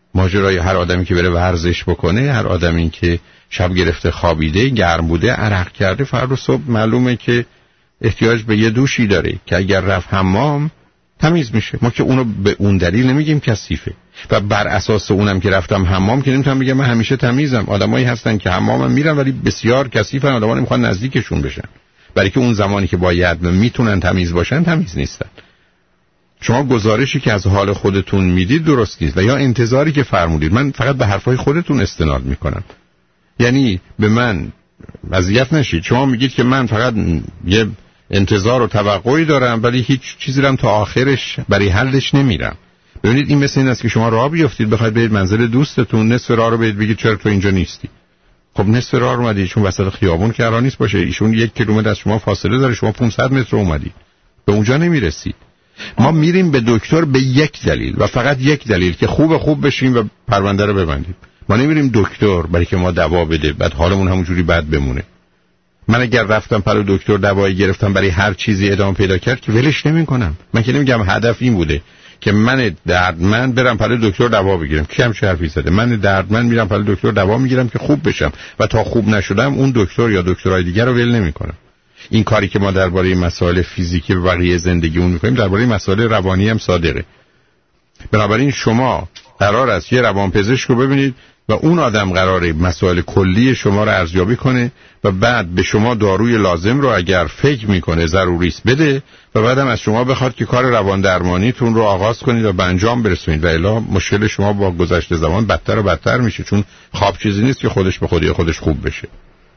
ماجرای هر آدمی که بره ورزش بکنه، هر آدمی که شب گرفته خوابیده، گرم بوده، عرق کرده، فردا صبح معلومه که احتیاج به یه دوشی داره که اگر رفت حمام تمیز میشه. ما که اونو به اون دلیل نمیگیم کثیفه و بر اساس اونم که رفتم حمام که نمیتونم بگم من همیشه تمیزم. آدمایی هستن که حمامم میرن ولی بسیار کثیفن، آدما نمیخوان نزدیکشون بشن، برای که اون زمانی که باید میتونن تمیز باشن تمیز نیستن. شما گزارشی که از حال خودتون میدید درست نیست و یا انتظاری که فرمودید. من فقط به حرفای خودتون استناد میکنم، یعنی به من اذیت نشید. شما میگید که من فقط یه انتظار و توقعی دارم ولی هیچ چیزی رو تا آخرش برای حلش نمیرم. ببینید این مثل این است که شما راه بیافتید بخواید برید منزل دوستتون، نصف راه رو برید بگید چرا تو اینجا نیستی. خب نصف راه رو اومدید، چون وسط خیابون که قرار نیست باشه، ایشون یک کیلومتر از شما فاصله داره، شما پانصد متر اومدید، به اونجا نمیرسید. ما میریم به دکتر به یک دلیل و فقط یک دلیل که خوب خوب بشیم و پرونده رو ببندیم. ما نمیریم دکتر برای که ما دوا بده بعد حالمون همونجوری بد بمونه. من اگر رفتم پلو دکتر دوایی گرفتم برای هر چیزی ادامه پیدا کرد که ولش نمی‌کنم. من که نمیگم هدف این بوده که من دردمند برم پلو دکتر دوا بگیرم. کی هم چه حرفی زده؟ من دردمند میرم پلو دکتر دوا میگیرم که خوب بشم و تا خوب نشدم اون دکتر یا دکترای دیگر رو ول نمی‌کنم. این کاری که ما درباره مسائل فیزیکی و بقیه زندگیمون می‌کنیم درباره مسائل روانی هم صادقه. بنابراین شما قرار است یه روانپزشک رو ببینید و اون آدم قراره مسائل کلی شما رو ارزیابی کنه و بعد به شما داروی لازم رو اگر فکر میکنه ضروری است بده و بعدم از شما بخواد که کار روان درمانیتون رو آغاز کنید و به انجام برسونید و الا مشکل شما با گذشت زمان بدتر و بدتر میشه، چون خواب چیزی نیست که خودش به خودی خودش خوب بشه.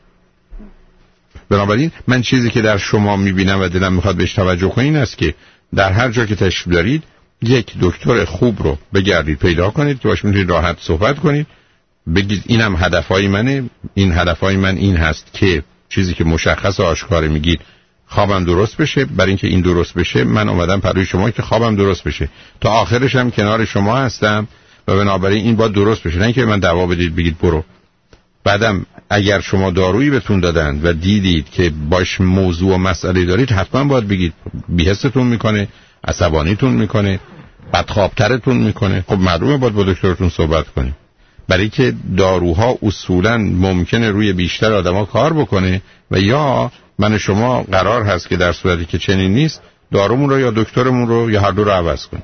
بنابراین من چیزی که در شما میبینم و دلم میخواد بهش توجه کنید این است که در هر جا که تشریف دارید یک دکتر خوب رو بگردید پیدا کنید که باش میتونید راحت صحبت کنید، بگید اینم هدفهای منه، این هدفهای من این هست که چیزی که مشخص و آشکار میگید خوابم درست بشه. برای اینکه این درست بشه من اومدم پروی شما که خوابم درست بشه، تا آخرش هم کنار شما هستم و بنابراین این باید درست بشه، نه اینکه من دوا بدید بگید برو. بعدم اگر شما دارویی بهتون دادن و دیدید که باش موضوع و مسئله دارید حتما باید بگید. بی‌حستون میکنه، عصبانیتون میکنه، بدخوابترتون میکنه، خب معلومه باید با دکترتون صحبت کنید. برای که داروها اصولاً ممکنه روی بیشتر آدما کار بکنه و یا من شما قرار هست که در صورتی که چنین نیست دارومون رو یا دکترمون رو یا هر دو رو عوض کنیم.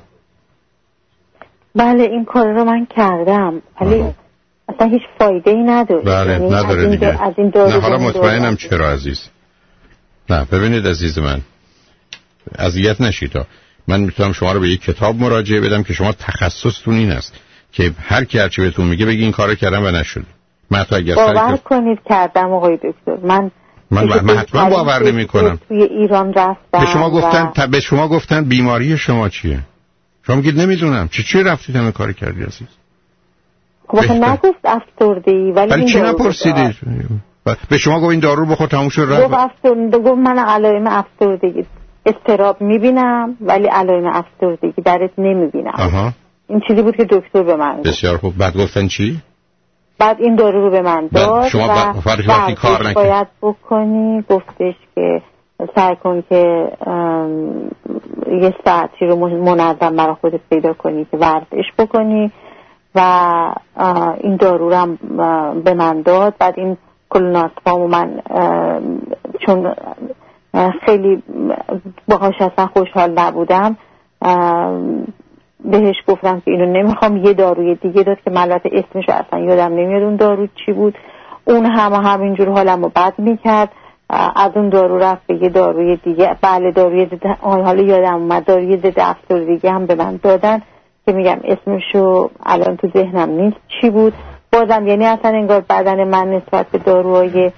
بله این کار رو من کردم ولی اصلا هیچ فایده ای نداره. بله نداره از دیگه. از این دارو نه حالا مطمئنم چرا عزیز. نه ببینید عزیز من اذیت نشید ها. من میتونم شما رو به یک کتاب مراجعه بدم که شما تخصصتون این است که هر کی هرچی بهتون میگه بگی این کارو کردم و نشد. من تا اگر باور که... کنید کردم آقای دکتر. من من, من حتما باور نمی‌کنم. توی ایران رفتم. به شما گفتن و... به شما گفتن بیماری شما چیه؟ شما میگید نمیدونم. چی چی رفتید همه کاری کردی عزیز؟ خب آخه نگفت افسردگی ولی این چی نپرسیدید؟ به شما گفت این دارو رو بخور تموم شد رفت. گفت افسردگی، گفت من علائم افسردگی استراب میبینم ولی علائم افسردگی درت نمیبینم. آها. این چیزی بود که دکتر به من گفت. بسیار خوب. بعد گفتن چی؟ بعد این دارو رو به من داد شما و وقتی کار نکنید باید بکنی. گفتش که سعی کن که یه ساعتی رو منظم برای خودت پیدا کنی که ورزش بکنی و این دارو رو هم به من داد. بعد این کلوناسپامو من چون خیلی باهاش اصلا خوشحال نبودم بهش گفتم که اینو نمیخوام. یه داروی دیگه داد که البته اسمش اصلا یادم نمیاد اون دارو چی بود. اون هم همینجور حالمو بد میکرد. از اون دارو رفت به یه داروی دیگه. بله داروی ضد حالا یادم اومد داروی ضد افسردگی هم به من دادن که میگم اسمشو الان تو ذهنم نیست چی بود. بازم یعنی اصلا انگار بدن من نسبت به داروهای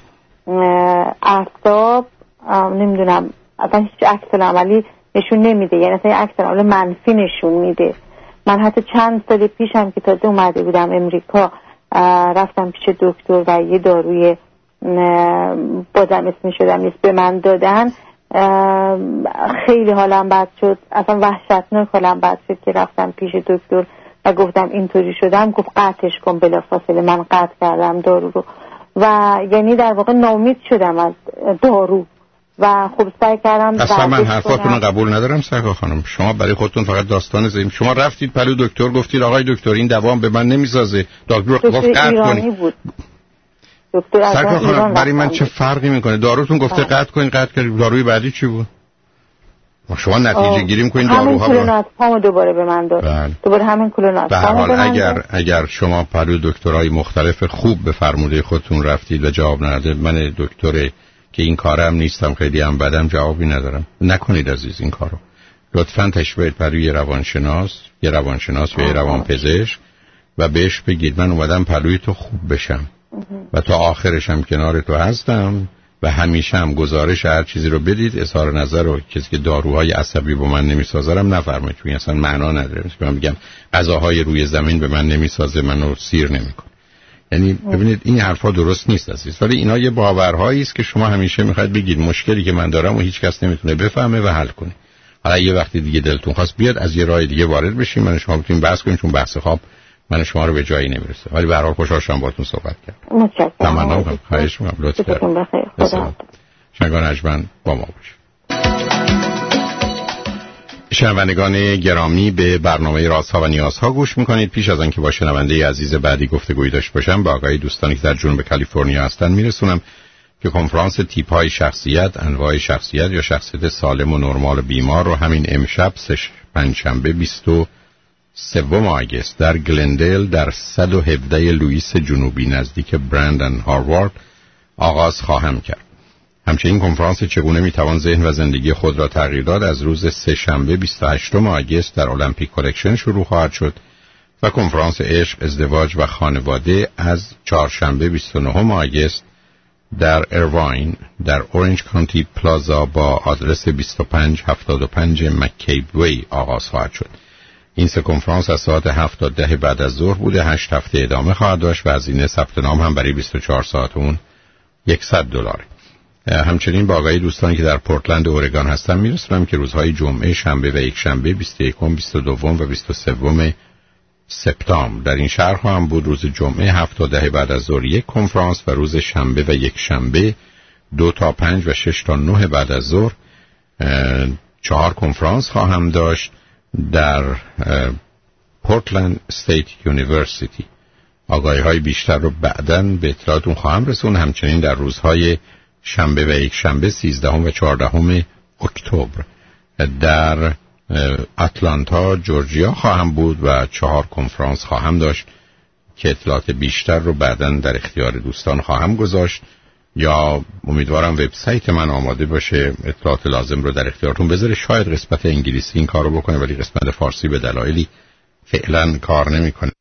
اعصاب نمیدونم اصلا هیچ عکس العملی نشون نمیده، یعنی اصلا عکس العمل منفی نشون میده. من حتی چند سال پیشم که تازه اومده بودم امریکا رفتم پیش دکتر و یه داروی بازم اسمش شدم نیست به من دادن. خیلی حالم بد شد، اصلا وحشتناک حالم بد شد که رفتم پیش دکتر و گفتم اینطوری شدم. گفت قطعش کن بلافاصله. من قطع کردم دارو رو و یعنی در واقع ناامید شدم از دارو و خب سعی کردم اصلا من حرفاتون رو قبول ندارم سرکار خانم. شما برای خودتون فقط داستان زدید. شما رفتید پلو دکتر گفتید آقای دکتر این دوام به من نمیسازه. دکتر گفت قطع کنید. دکتر سرکار خانم برای من چه فرقی میکنه؟ داروتون گفته قطع کنید، قطع کردید. داروی بعدی چی بود؟ شما نتیجه گیری میکنین داروها همین کلونازپام دوباره به من داد. بله. دوباره همین کلونازپام. به هر حال اگر اگر شما پلو دکترای مختلف خوب به فرموده خودتون رفتید و جواب نداد، من دکتر که این کارم نیستم، خیلی هم بدم، جوابی ندارم. نکنید عزیز این کارو. لطفاً تشبیه پلوی یه روانشناس، یه روانشناس یا یه روانپزشک و بهش بگید من اومدم پلوی تو خوب بشم و تا آخرشم کنار تو هستم و همیشه هم گزارش هر چیزی رو بدید. اظهار نظر رو کسی که داروهای عصبی با من نمیسازرم نفرمایید، چون اصلا معنا نداره. من میگم غذاهای روی زمین به من نمیسازه، منو سیر نمیکنه. یعنی ببینید این حرفا درست نیست عزیز، ولی اینا یه باورهایی است که شما همیشه میخواید بگید مشکلی که من دارم و هیچ کس نمیتونه بفهمه و حل کنه. حالا یه وقتی دیگه دلتون خواست بیاد از یه راه دیگه وارد بشین، من شما بتونیم بحث کنیم، چون بحث خواب من شما رو به جایی نمیرسه. ولی به هر حال خوشحال شدم باهاتون صحبت کردم. متشکرم. ممنونم. خواهش می‌کنم. لطف کردید. خدا شنگان اجمن با ما باشید. شنوندگان گرامی به برنامه رازها و نیازها گوش میکنید. پیش از آنکه با شنونده عزیز بعدی گفتگویی داشته باشم، با آگاهی دوستانی که در جنوب کالیفرنیا هستن میرسونم که کنفرانس تیپ های شخصیت، انواع شخصیت یا شخصیت سالم و نرمال و بیمار رو همین امشب پنجشنبه بیست و سوم آگوست در گلندیل در صد و هفده لوئیس جنوبی نزدیک برندن هاروارد آغاز خواهم کرد. همچنین کنفرانس چگونه میتوان ذهن و زندگی خود را تغییر داد از روز سه شنبه بیست و هشتم آگوست در المپیک کلکشن شروع خواهد شد و کنفرانس عشق، ازدواج و خانواده از چهارشنبه بیست و نهم آگوست در ایرواین در اورنج کانتی پلازا با آدرس بیست و پنج هفتاد و پنج مکیب وی آغاز خواهد شد. این سه کنفرانس از ساعت هفت تا ده بعد از ظهر بوده. هشت هفته ادامه خواهد داشت و هزینه ثبت نام هم برای بیست و چهار ساعت اون صد دلاره. همچنین با آقای دوستانی که در پورتلند اورگان هستن میرسونم که روزهای جمعه، شنبه و یک شنبه بیست و یکم، بیست و دوم و بیست و سوم سپتامبر در این شهر هم بود. روز جمعه هفت تا ده بعد از ظهر یک کنفرانس و روز شنبه و یک شنبه دو تا پنج و شش تا نه بعد از ظهر چهار کنفرانس خواهم داشت در پورتلند استیت یونیورسیتی. آگاهی های بیشتر رو بعداً به اطلاعاتون خواهم رسون. همچنین در روزهای شنبه و یک شنبه سیزدهم و چهاردهم اکتبر در اتلانتا جورجیا خواهم بود و چهار کنفرانس خواهم داشت که اطلاعات بیشتر رو بعداً در اختیار دوستان خواهم گذاشت، یا امیدوارم وبسایت من آماده باشه اطلاعات لازم رو در اختیارتون بذاره. شاید قسمت انگلیسی این کارو بکنه ولی قسمت فارسی به دلایلی فعلا کار نمیکنه.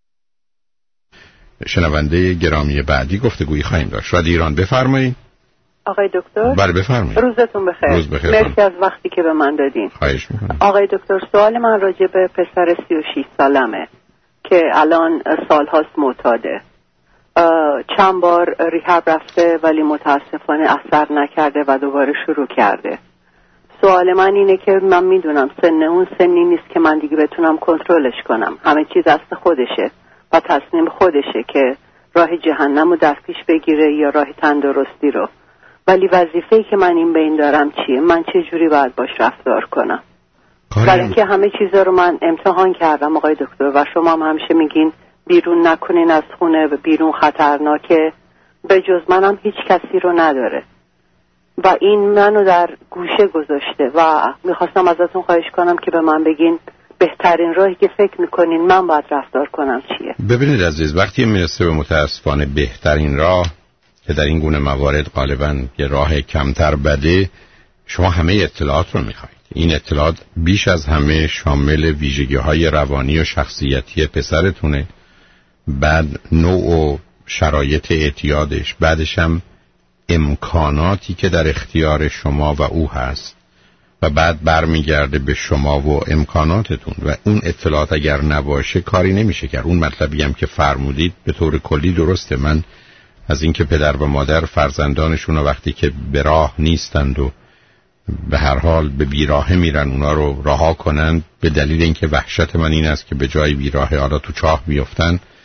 شنونده گرامی بعدی گفتگویی خواهیم داشت. رادیو ایران بفرمایید. آقای دکتر بله بفرمایید. روزتون بخیر. روز بخیر. مرسی از وقتی که به من دادین. خواهش میکنم. آقای دکتر سوال من راجع به پسر سی و شش سالمه که الان سالهاست معتاده. چند بار ریهاب رفته ولی متاسفانه اثر نکرده و دوباره شروع کرده. سوال من اینه که من میدونم سن اون سنی نیست که من دیگه بتونم کنترلش کنم. همه چیز دست خودشه و تصمیم خودشه که راه جهنم رو در پیش بگیره یا راه تندرستی رو. ولی وظیفه‌ای که من این بین دارم چیه؟ من چه جوری باید باش رفتار کنم؟ برای اینکه همه چیزا رو من امتحان کردم آقای دکتر و شما هم همیشه میگین بیرون نکنین از خونه و بیرون خطرناکه. به جز منم هیچ کسی رو نداره و این منو در گوشه گذاشته و میخواستم ازتون خواهش کنم که به من بگین بهترین راهی که فکر میکنین من باید رفتار کنم چیه؟ ببینید عزیز، وقتی میرسه به متاسفانه بهترین راه که در این گونه موارد غالباً یه راه کمتر بده، شما همه اطلاعات رو میخواید. این اطلاعات بیش از همه شامل ویژگی‌های روانی و شخصیتی پسرتونه، بعد نوع و شرایط اعتیادش، بعدش هم امکاناتی که در اختیار شما و او هست و بعد برمیگرده به شما و امکاناتتون و اون اطلاعات اگر نباشه کاری نمیشه کرد. اون مطلبی هم که فرمودید به طور کلی درسته. من از اینکه پدر و مادر فرزندانشون رو وقتی که به راه نیستند و به هر حال به بیراهه میرن اونا رو رها کنن به دلیل اینکه وحشت من این است که به جای بیراهه حالا تو چاه بیفتن،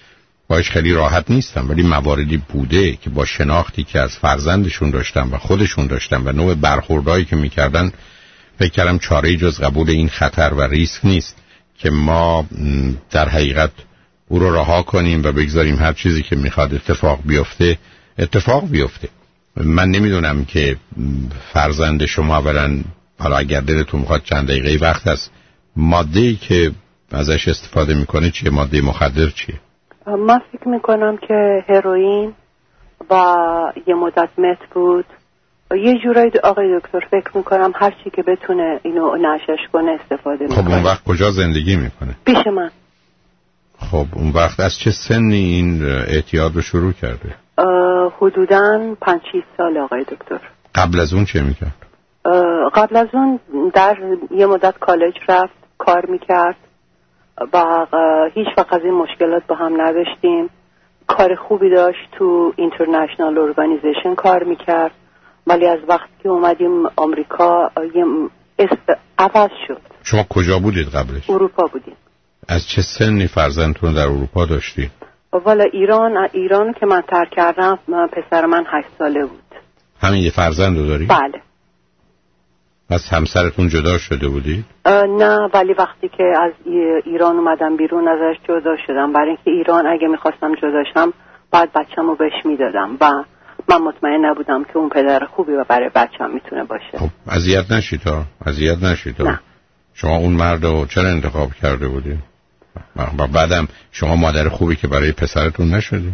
باش خیلی راحت نیستم، ولی مواردی بوده که با شناختی که از فرزندشون داشتم و خودشون داشتم و نوع برخوردایی که میکردن فکر کردم چاره‌ای جز قبول این خطر و ریسک نیست که ما در حقیقت او رو رها کنیم و بگذاریم هر چیزی که میخواد اتفاق بیفته اتفاق بیفته. من نمیدونم که فرزند شما اولا، حالا اگر دلتون میخواد چند دقیقه وقت هست، ماده‌ای که ازش استفاده میکنه چیه؟ ماده مخدر چیه؟ من فکر میکنم که هروئین و یه مدت مت بود. یه جورایی آقای دکتر فکر میکنم هر چی که بتونه اینو نشش کنه استفاده میکنه. خب اون وقت کجا زندگی میکنه؟ پیش من. خب اون وقت از چه سنی این اعتیاد رو شروع کرده؟ حدوداً پنج شش سال آقای دکتر. قبل از اون چه میکرد؟ قبل از اون در یه مدت کالج رفت، کار میکرد و هیچ وقت از این مشکلات با هم نداشتیم. کار خوبی داشت، تو اینترنشنال ارگانیزیشن کار میکرد، ولی از وقتی که اومدیم آمریکا اسم عوض شد. شما کجا بودید قبلش؟ اروپا بودیم. از چه سنی فرزندتون در اروپا داشتی؟ والا ایران ایران که من ترک کردم پسر من هشت ساله بود. همین یه فرزند رو داری؟ بله. از همسرتون جدا شده بودی؟ نه، ولی وقتی که از ایران اومدم بیرون ازش جدا شدم، برای اینکه ایران اگه میخواستم جدا شم باید بچه‌مو بهش میدادم و من مطمئن نبودم که اون پدر خوبی و برای بچه‌م میتونه باشه. خب اذیت نشید ها، اذیت نشید ها. شما اون مرد رو چرا انتخاب کرده بودی؟ و بعدم شما مادر خوبی که برای پسرتون نشدی؟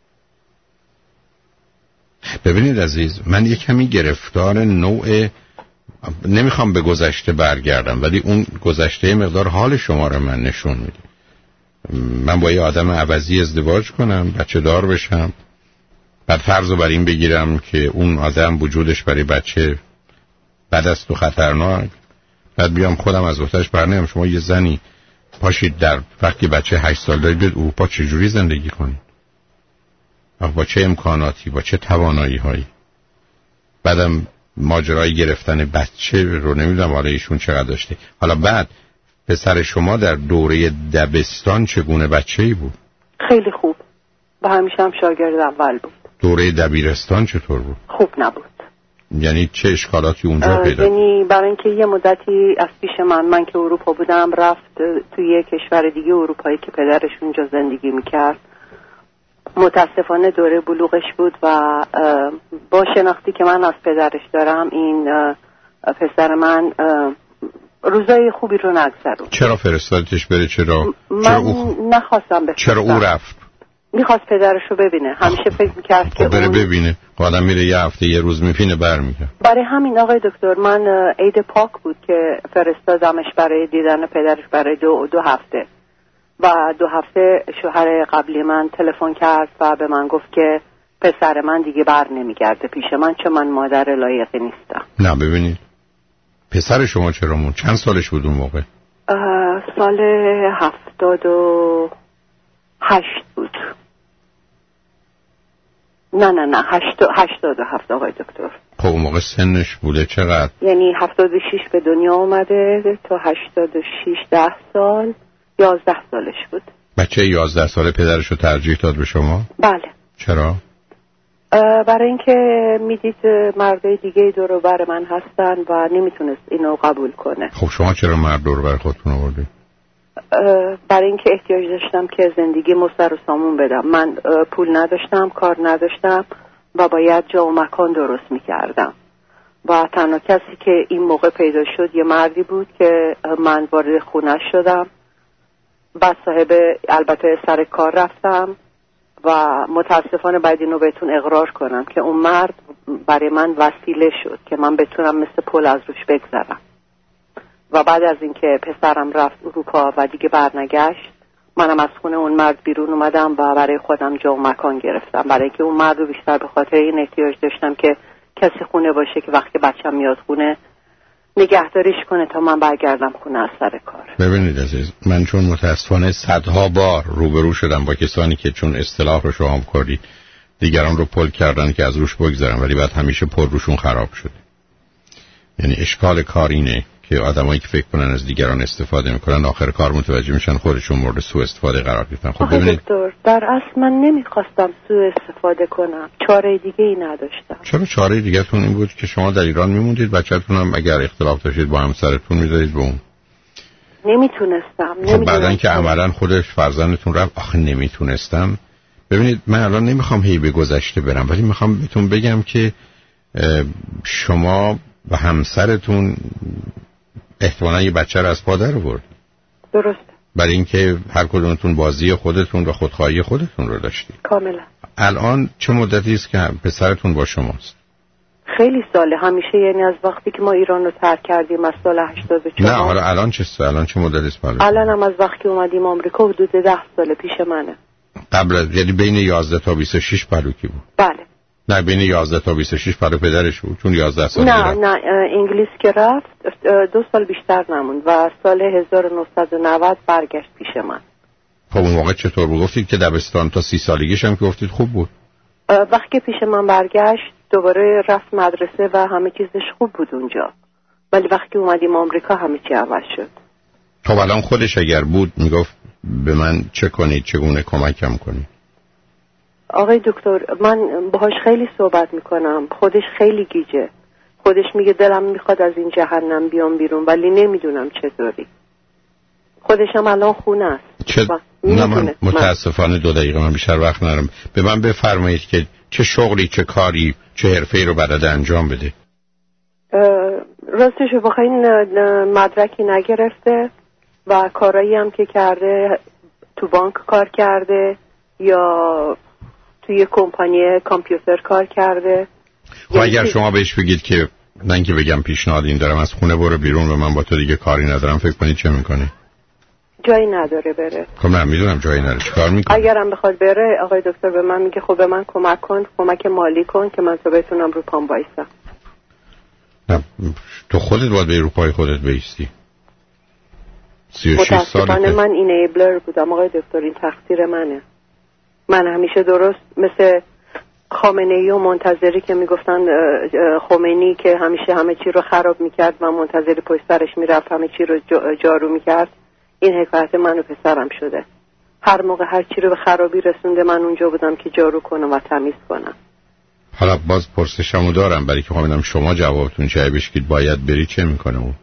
ببینید عزیز، من یه کمی گرفتار نوع، نمیخوام به گذشته برگردم، ولی اون گذشته مقدار حال شما رو من نشون میده. من با یه آدم عوضی ازدواج کنم، بچه دار بشم، بعد فرض رو بر این بگیرم که اون آدم وجودش برای بچه بد است و خطرناک، بعد بیام خودم از وقتش برنیم. شما یه زنی پاشید در وقتی بچه هشت سال دارید بیاد اروپا چجوری زندگی کنید؟ با چه امکاناتی، با چه توانایی هایی؟ بعدم ماجرای گرفتن بچه رو نمیدونم حالا ایشون چقدر داشته. حالا بعد پسر شما در دوره دبستان چگونه بچه‌ای بود؟ خیلی خوب، با همیشه هم شاگرد اول بود. دوره دبیرستان چطور بود؟ خوب نبود. یعنی چه اشکالاتی اونجا پیدا؟ یعنی برای اینکه یه مدتی از پیش من من که اروپا بودم رفت توی یه کشور دیگه اروپایی که پدرش اونجا زندگی میکرد. متاسفانه دوره بلوغش بود و با شناختی که من از پدرش دارم این پسر من روزای خوبی رو نگذرون. چرا فرستادیش بره؟ چرا؟ من چرا او... نخواستم بفرستم. چرا او رفت؟ میخواست پدرش رو ببینه. همیشه فکر میکرد که بره اون... ببینه. آدم میره یه هفته یه روز میپینه برمیگرده. برای همین آقای دکتر من عید پاک بود که فرستادمش برای دیدن پدرش برای دو, دو هفته و دو هفته شوهر قبلی من تلفن کرد و به من گفت که پسر من دیگه بر نمیگرده پیش من چون من مادر لایقی نیستم. نه ببینید پسر شما چرا مون؟ چند سالش بود اون موقع؟ سال هفتاد و هشت بود. نه نه نه هشت هشتاد و هفت آقای دکتر. خب اون موقع سنش بوده چقدر؟ یعنی هفتاد و شش به دنیا اومده تا هشتاد و شش ده سال یازده سالش بود. بچه یازده ساله پدرش رو ترجیح داد به شما؟ بله. چرا؟ برای اینکه میدید مردای دیگه دور بر من هستن و نمیتونست اینو قبول کنه. خب شما چرا مرد دور بر خودتون آوردید؟ برای اینکه احتیاج داشتم که زندگی مستر و سامون بدم. من پول نداشتم، کار نداشتم و باید جا و مکان درست میکردم و تنها کسی که این موقع پیدا شد یه مردی بود که من وارد خونه شدم. بعد صاحب البته سر کار رفتم و متاسفانه باید اینو بهتون اقرار کنم که اون مرد برای من وسیله شد که من بتونم مثل پل از روش بگذرم. و بعد از اینکه پسرم رفت اروپا و دیگه برنگشت منم از خونه اون مرد بیرون اومدم و برای خودم جا و مکان گرفتم. برای اینکه اون مرد رو بیشتر به خاطر این احتیاج داشتم که کسی خونه باشه که وقتی بچم میاد خونه نگهداریش کنه تا من برگردم خونه از سر کار. ببینید عزیز، من چون متاسفانه صدها بار روبرو شدم با کسانی که چون اصطلاح رو شما هم کردید دیگران رو پل کردن که از روش بگذارن ولی بعد همیشه پر روشون خراب شده. یعنی اشکال کار اینه که آدمایی که فکر کنن از دیگران استفاده میکنن آخر کار متوجه میشن خودشون مورد سوء استفاده قرار گرفتن. خب ببینید دکتر، در اصل من نمیخواستم سوء استفاده کنم، چاره دیگه ای نداشتم. چرا چاره دیگه تون این بود که شما در ایران میموندید، بچه‌تون هم اگر اختلاف داشتید با همسرتون میذارید به اون؟ نمیتونستم. خب بعدن که عملاً خودش فرزندتون رفت، آخه نمیتونستم. ببینید من الان نمیخوام هی به گذشته برم، ولی میخوام بهتون بگم که شما و همسرتون احتمالاً یه بچه رو از پادر آورد. درسته. برای اینکه هر کدومتون بازی خودتون و خودخواهی خودتون رو داشتید. کاملا. الان چه مدتی است که پسرتون با شماست؟ خیلی ساله، همیشه، یعنی از وقتی که ما ایران رو ترک کردیم از سال هشتاد و چهار. نه حالا الان چه سال؟ الان چه مدتی است؟ الان هم از وقتی اومدیم آمریکا حدود ده سال پیش منه. قبل از یعنی بین یازده تا بیست و شش پلوکی بود. بله. نه بین یازده تا بیست و شش پلو پدرش بود، چون یازده سال نه رفت. نه انگلیس که رفت دو سال بیشتر نموند و سال هزار و نهصد و نود برگشت پیش من. خب اون موقع چطور بود؟ گفتید که دبستان تا سی سالگیش هم که گفتید خوب بود. وقتی پیش من برگشت دوباره رفت مدرسه و همه چیزش خوب بود اونجا، ولی وقتی اومدیم آمریکا همه چی عوض شد. خب الان خودش اگر بود میگفت به من چه کنید، چگونه کمکم کنید؟ آقای دکتر من باهاش خیلی صحبت میکنم، خودش خیلی گیجه، خودش میگه دلم میخواد از این جهنم بیام بیرون ولی نمیدونم چطوری. خودش هم الان خونه است. چه... نه من متاسفانه دو دقیقه من بیشتر وقت ندارم. به من بفرمایید که چه شغلی، چه کاری، چه حرفه‌ای رو بلده انجام بده. راستش بخواین مدرکی نگرفته و کارایی هم که کرده تو بانک کار کرده یا توی کمپانی کامپیوتر کار کرده. خب اگر شما بهش بگید که من که بگم پیشنهاد این دارم از خونه برو بیرون و من با تو دیگه کاری ندارم، فکر کنید چه میکنه؟ جایی نداره بره. خب من میدونم جایی نداره، چیکار میکنه؟ اگرم بخواد بره آقای دکتر به من میگه خب به من کمک کن، کمک مالی کن که من تو بتونم رو پام وایسم. نه تو خودت باید به رو پای خودت بایستی. سی و شش متاسفانه من اینیبلر بودم آقای دکتر، این تقصیر منه. من همیشه درست مثل خامنه‌ای و منتظری که میگفتن خمینی که همیشه همه چی رو خراب میکرد و منتظری پشت سرش میرفت همه چی رو جارو میکرد، این حکایت من و پسرم شده. هر موقع هر چی رو به خرابی رسونده من اونجا بودم که جارو کنم و تمیز کنم. حالا باز پرسشمو دارم برای که خواهیدم شما جوابتون چه بشکید باید بری، چه میکنه اون؟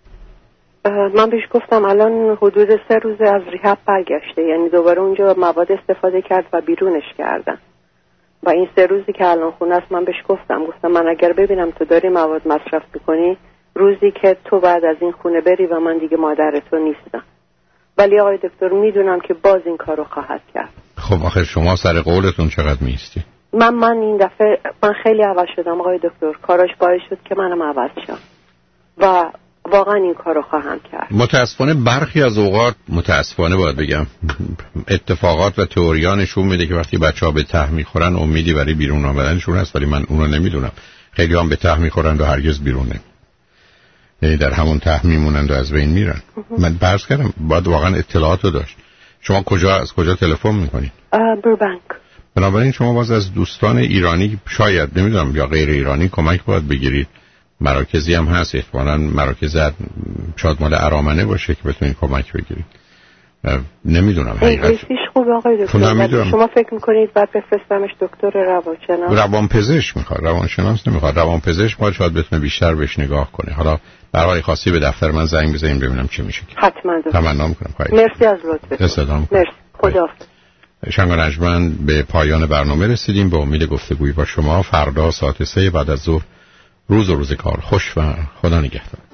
من بهش گفتم الان حدود سه روز از ریهاب برگشته، یعنی دوباره اونجا مواد استفاده کرد و بیرونش کردن و این سه روزی که الان خونه است من بهش گفتم گفتم من اگر ببینم تو داری مواد مصرف میکنی روزی که تو بعد از این خونه بری و من دیگه مادر تو نیستم. ولی آقای دکتر میدونم که باز این کارو خواهد کرد. خب آخر شما سر قولتون چقدر میستی؟ من من این دفعه من خیلی عوض شدم آقای دکتر، کاراش باعث شد که منم عوض شم و واقعا این کارو خواهم کرد. متاسفانه برخی از اوقات، متاسفانه باید بگم، اتفاقات و تئوریا نشون میده که وقتی بچه‌ها به ته میخورن امیدی برای بیرون آمدنشون هست، ولی من اونو نمیدونم. خیلی هم به ته میخورن و هرگز بیرون نمیان، یعنی در همون ته میمونن و از بین میرن. من بحث کردم باید واقعا اطلاعاتو داشت. شما کجا از کجا تلفن میکنید؟ بربنک. بنابراین شما باز از دوستان ایرانی شاید نمیدونم یا غیر ایرانی کمک باید بگیرید. مراکزی هم هست، احتمالاً مراکز شاید مال ارامنه باشه که بتونید کمک بگیرید. نمیدونم حقیقت. انگلیسیش خوبه آقای دکتر. شما فکر میکنید بعد بفرستمش دکتر روانشناس؟ روانپزشک میخواد، روانشناس نمیخواد. روانپزشک باید شاید بتونه بیشتر بهش نگاه کنه. حالا برای خاصی به دفتر من زنگ بزنید ببینم چی میشه. حتما. تمنا میکنم. مرسی از لطفتون. مرسی. خداحافظ. شنگ رجمن به پایان برنامه رسیدیم. به امید گفتگوی با شما فردا ساعت سه بعد از ظهر. روز و روزگار خوش و خدا نگهدار.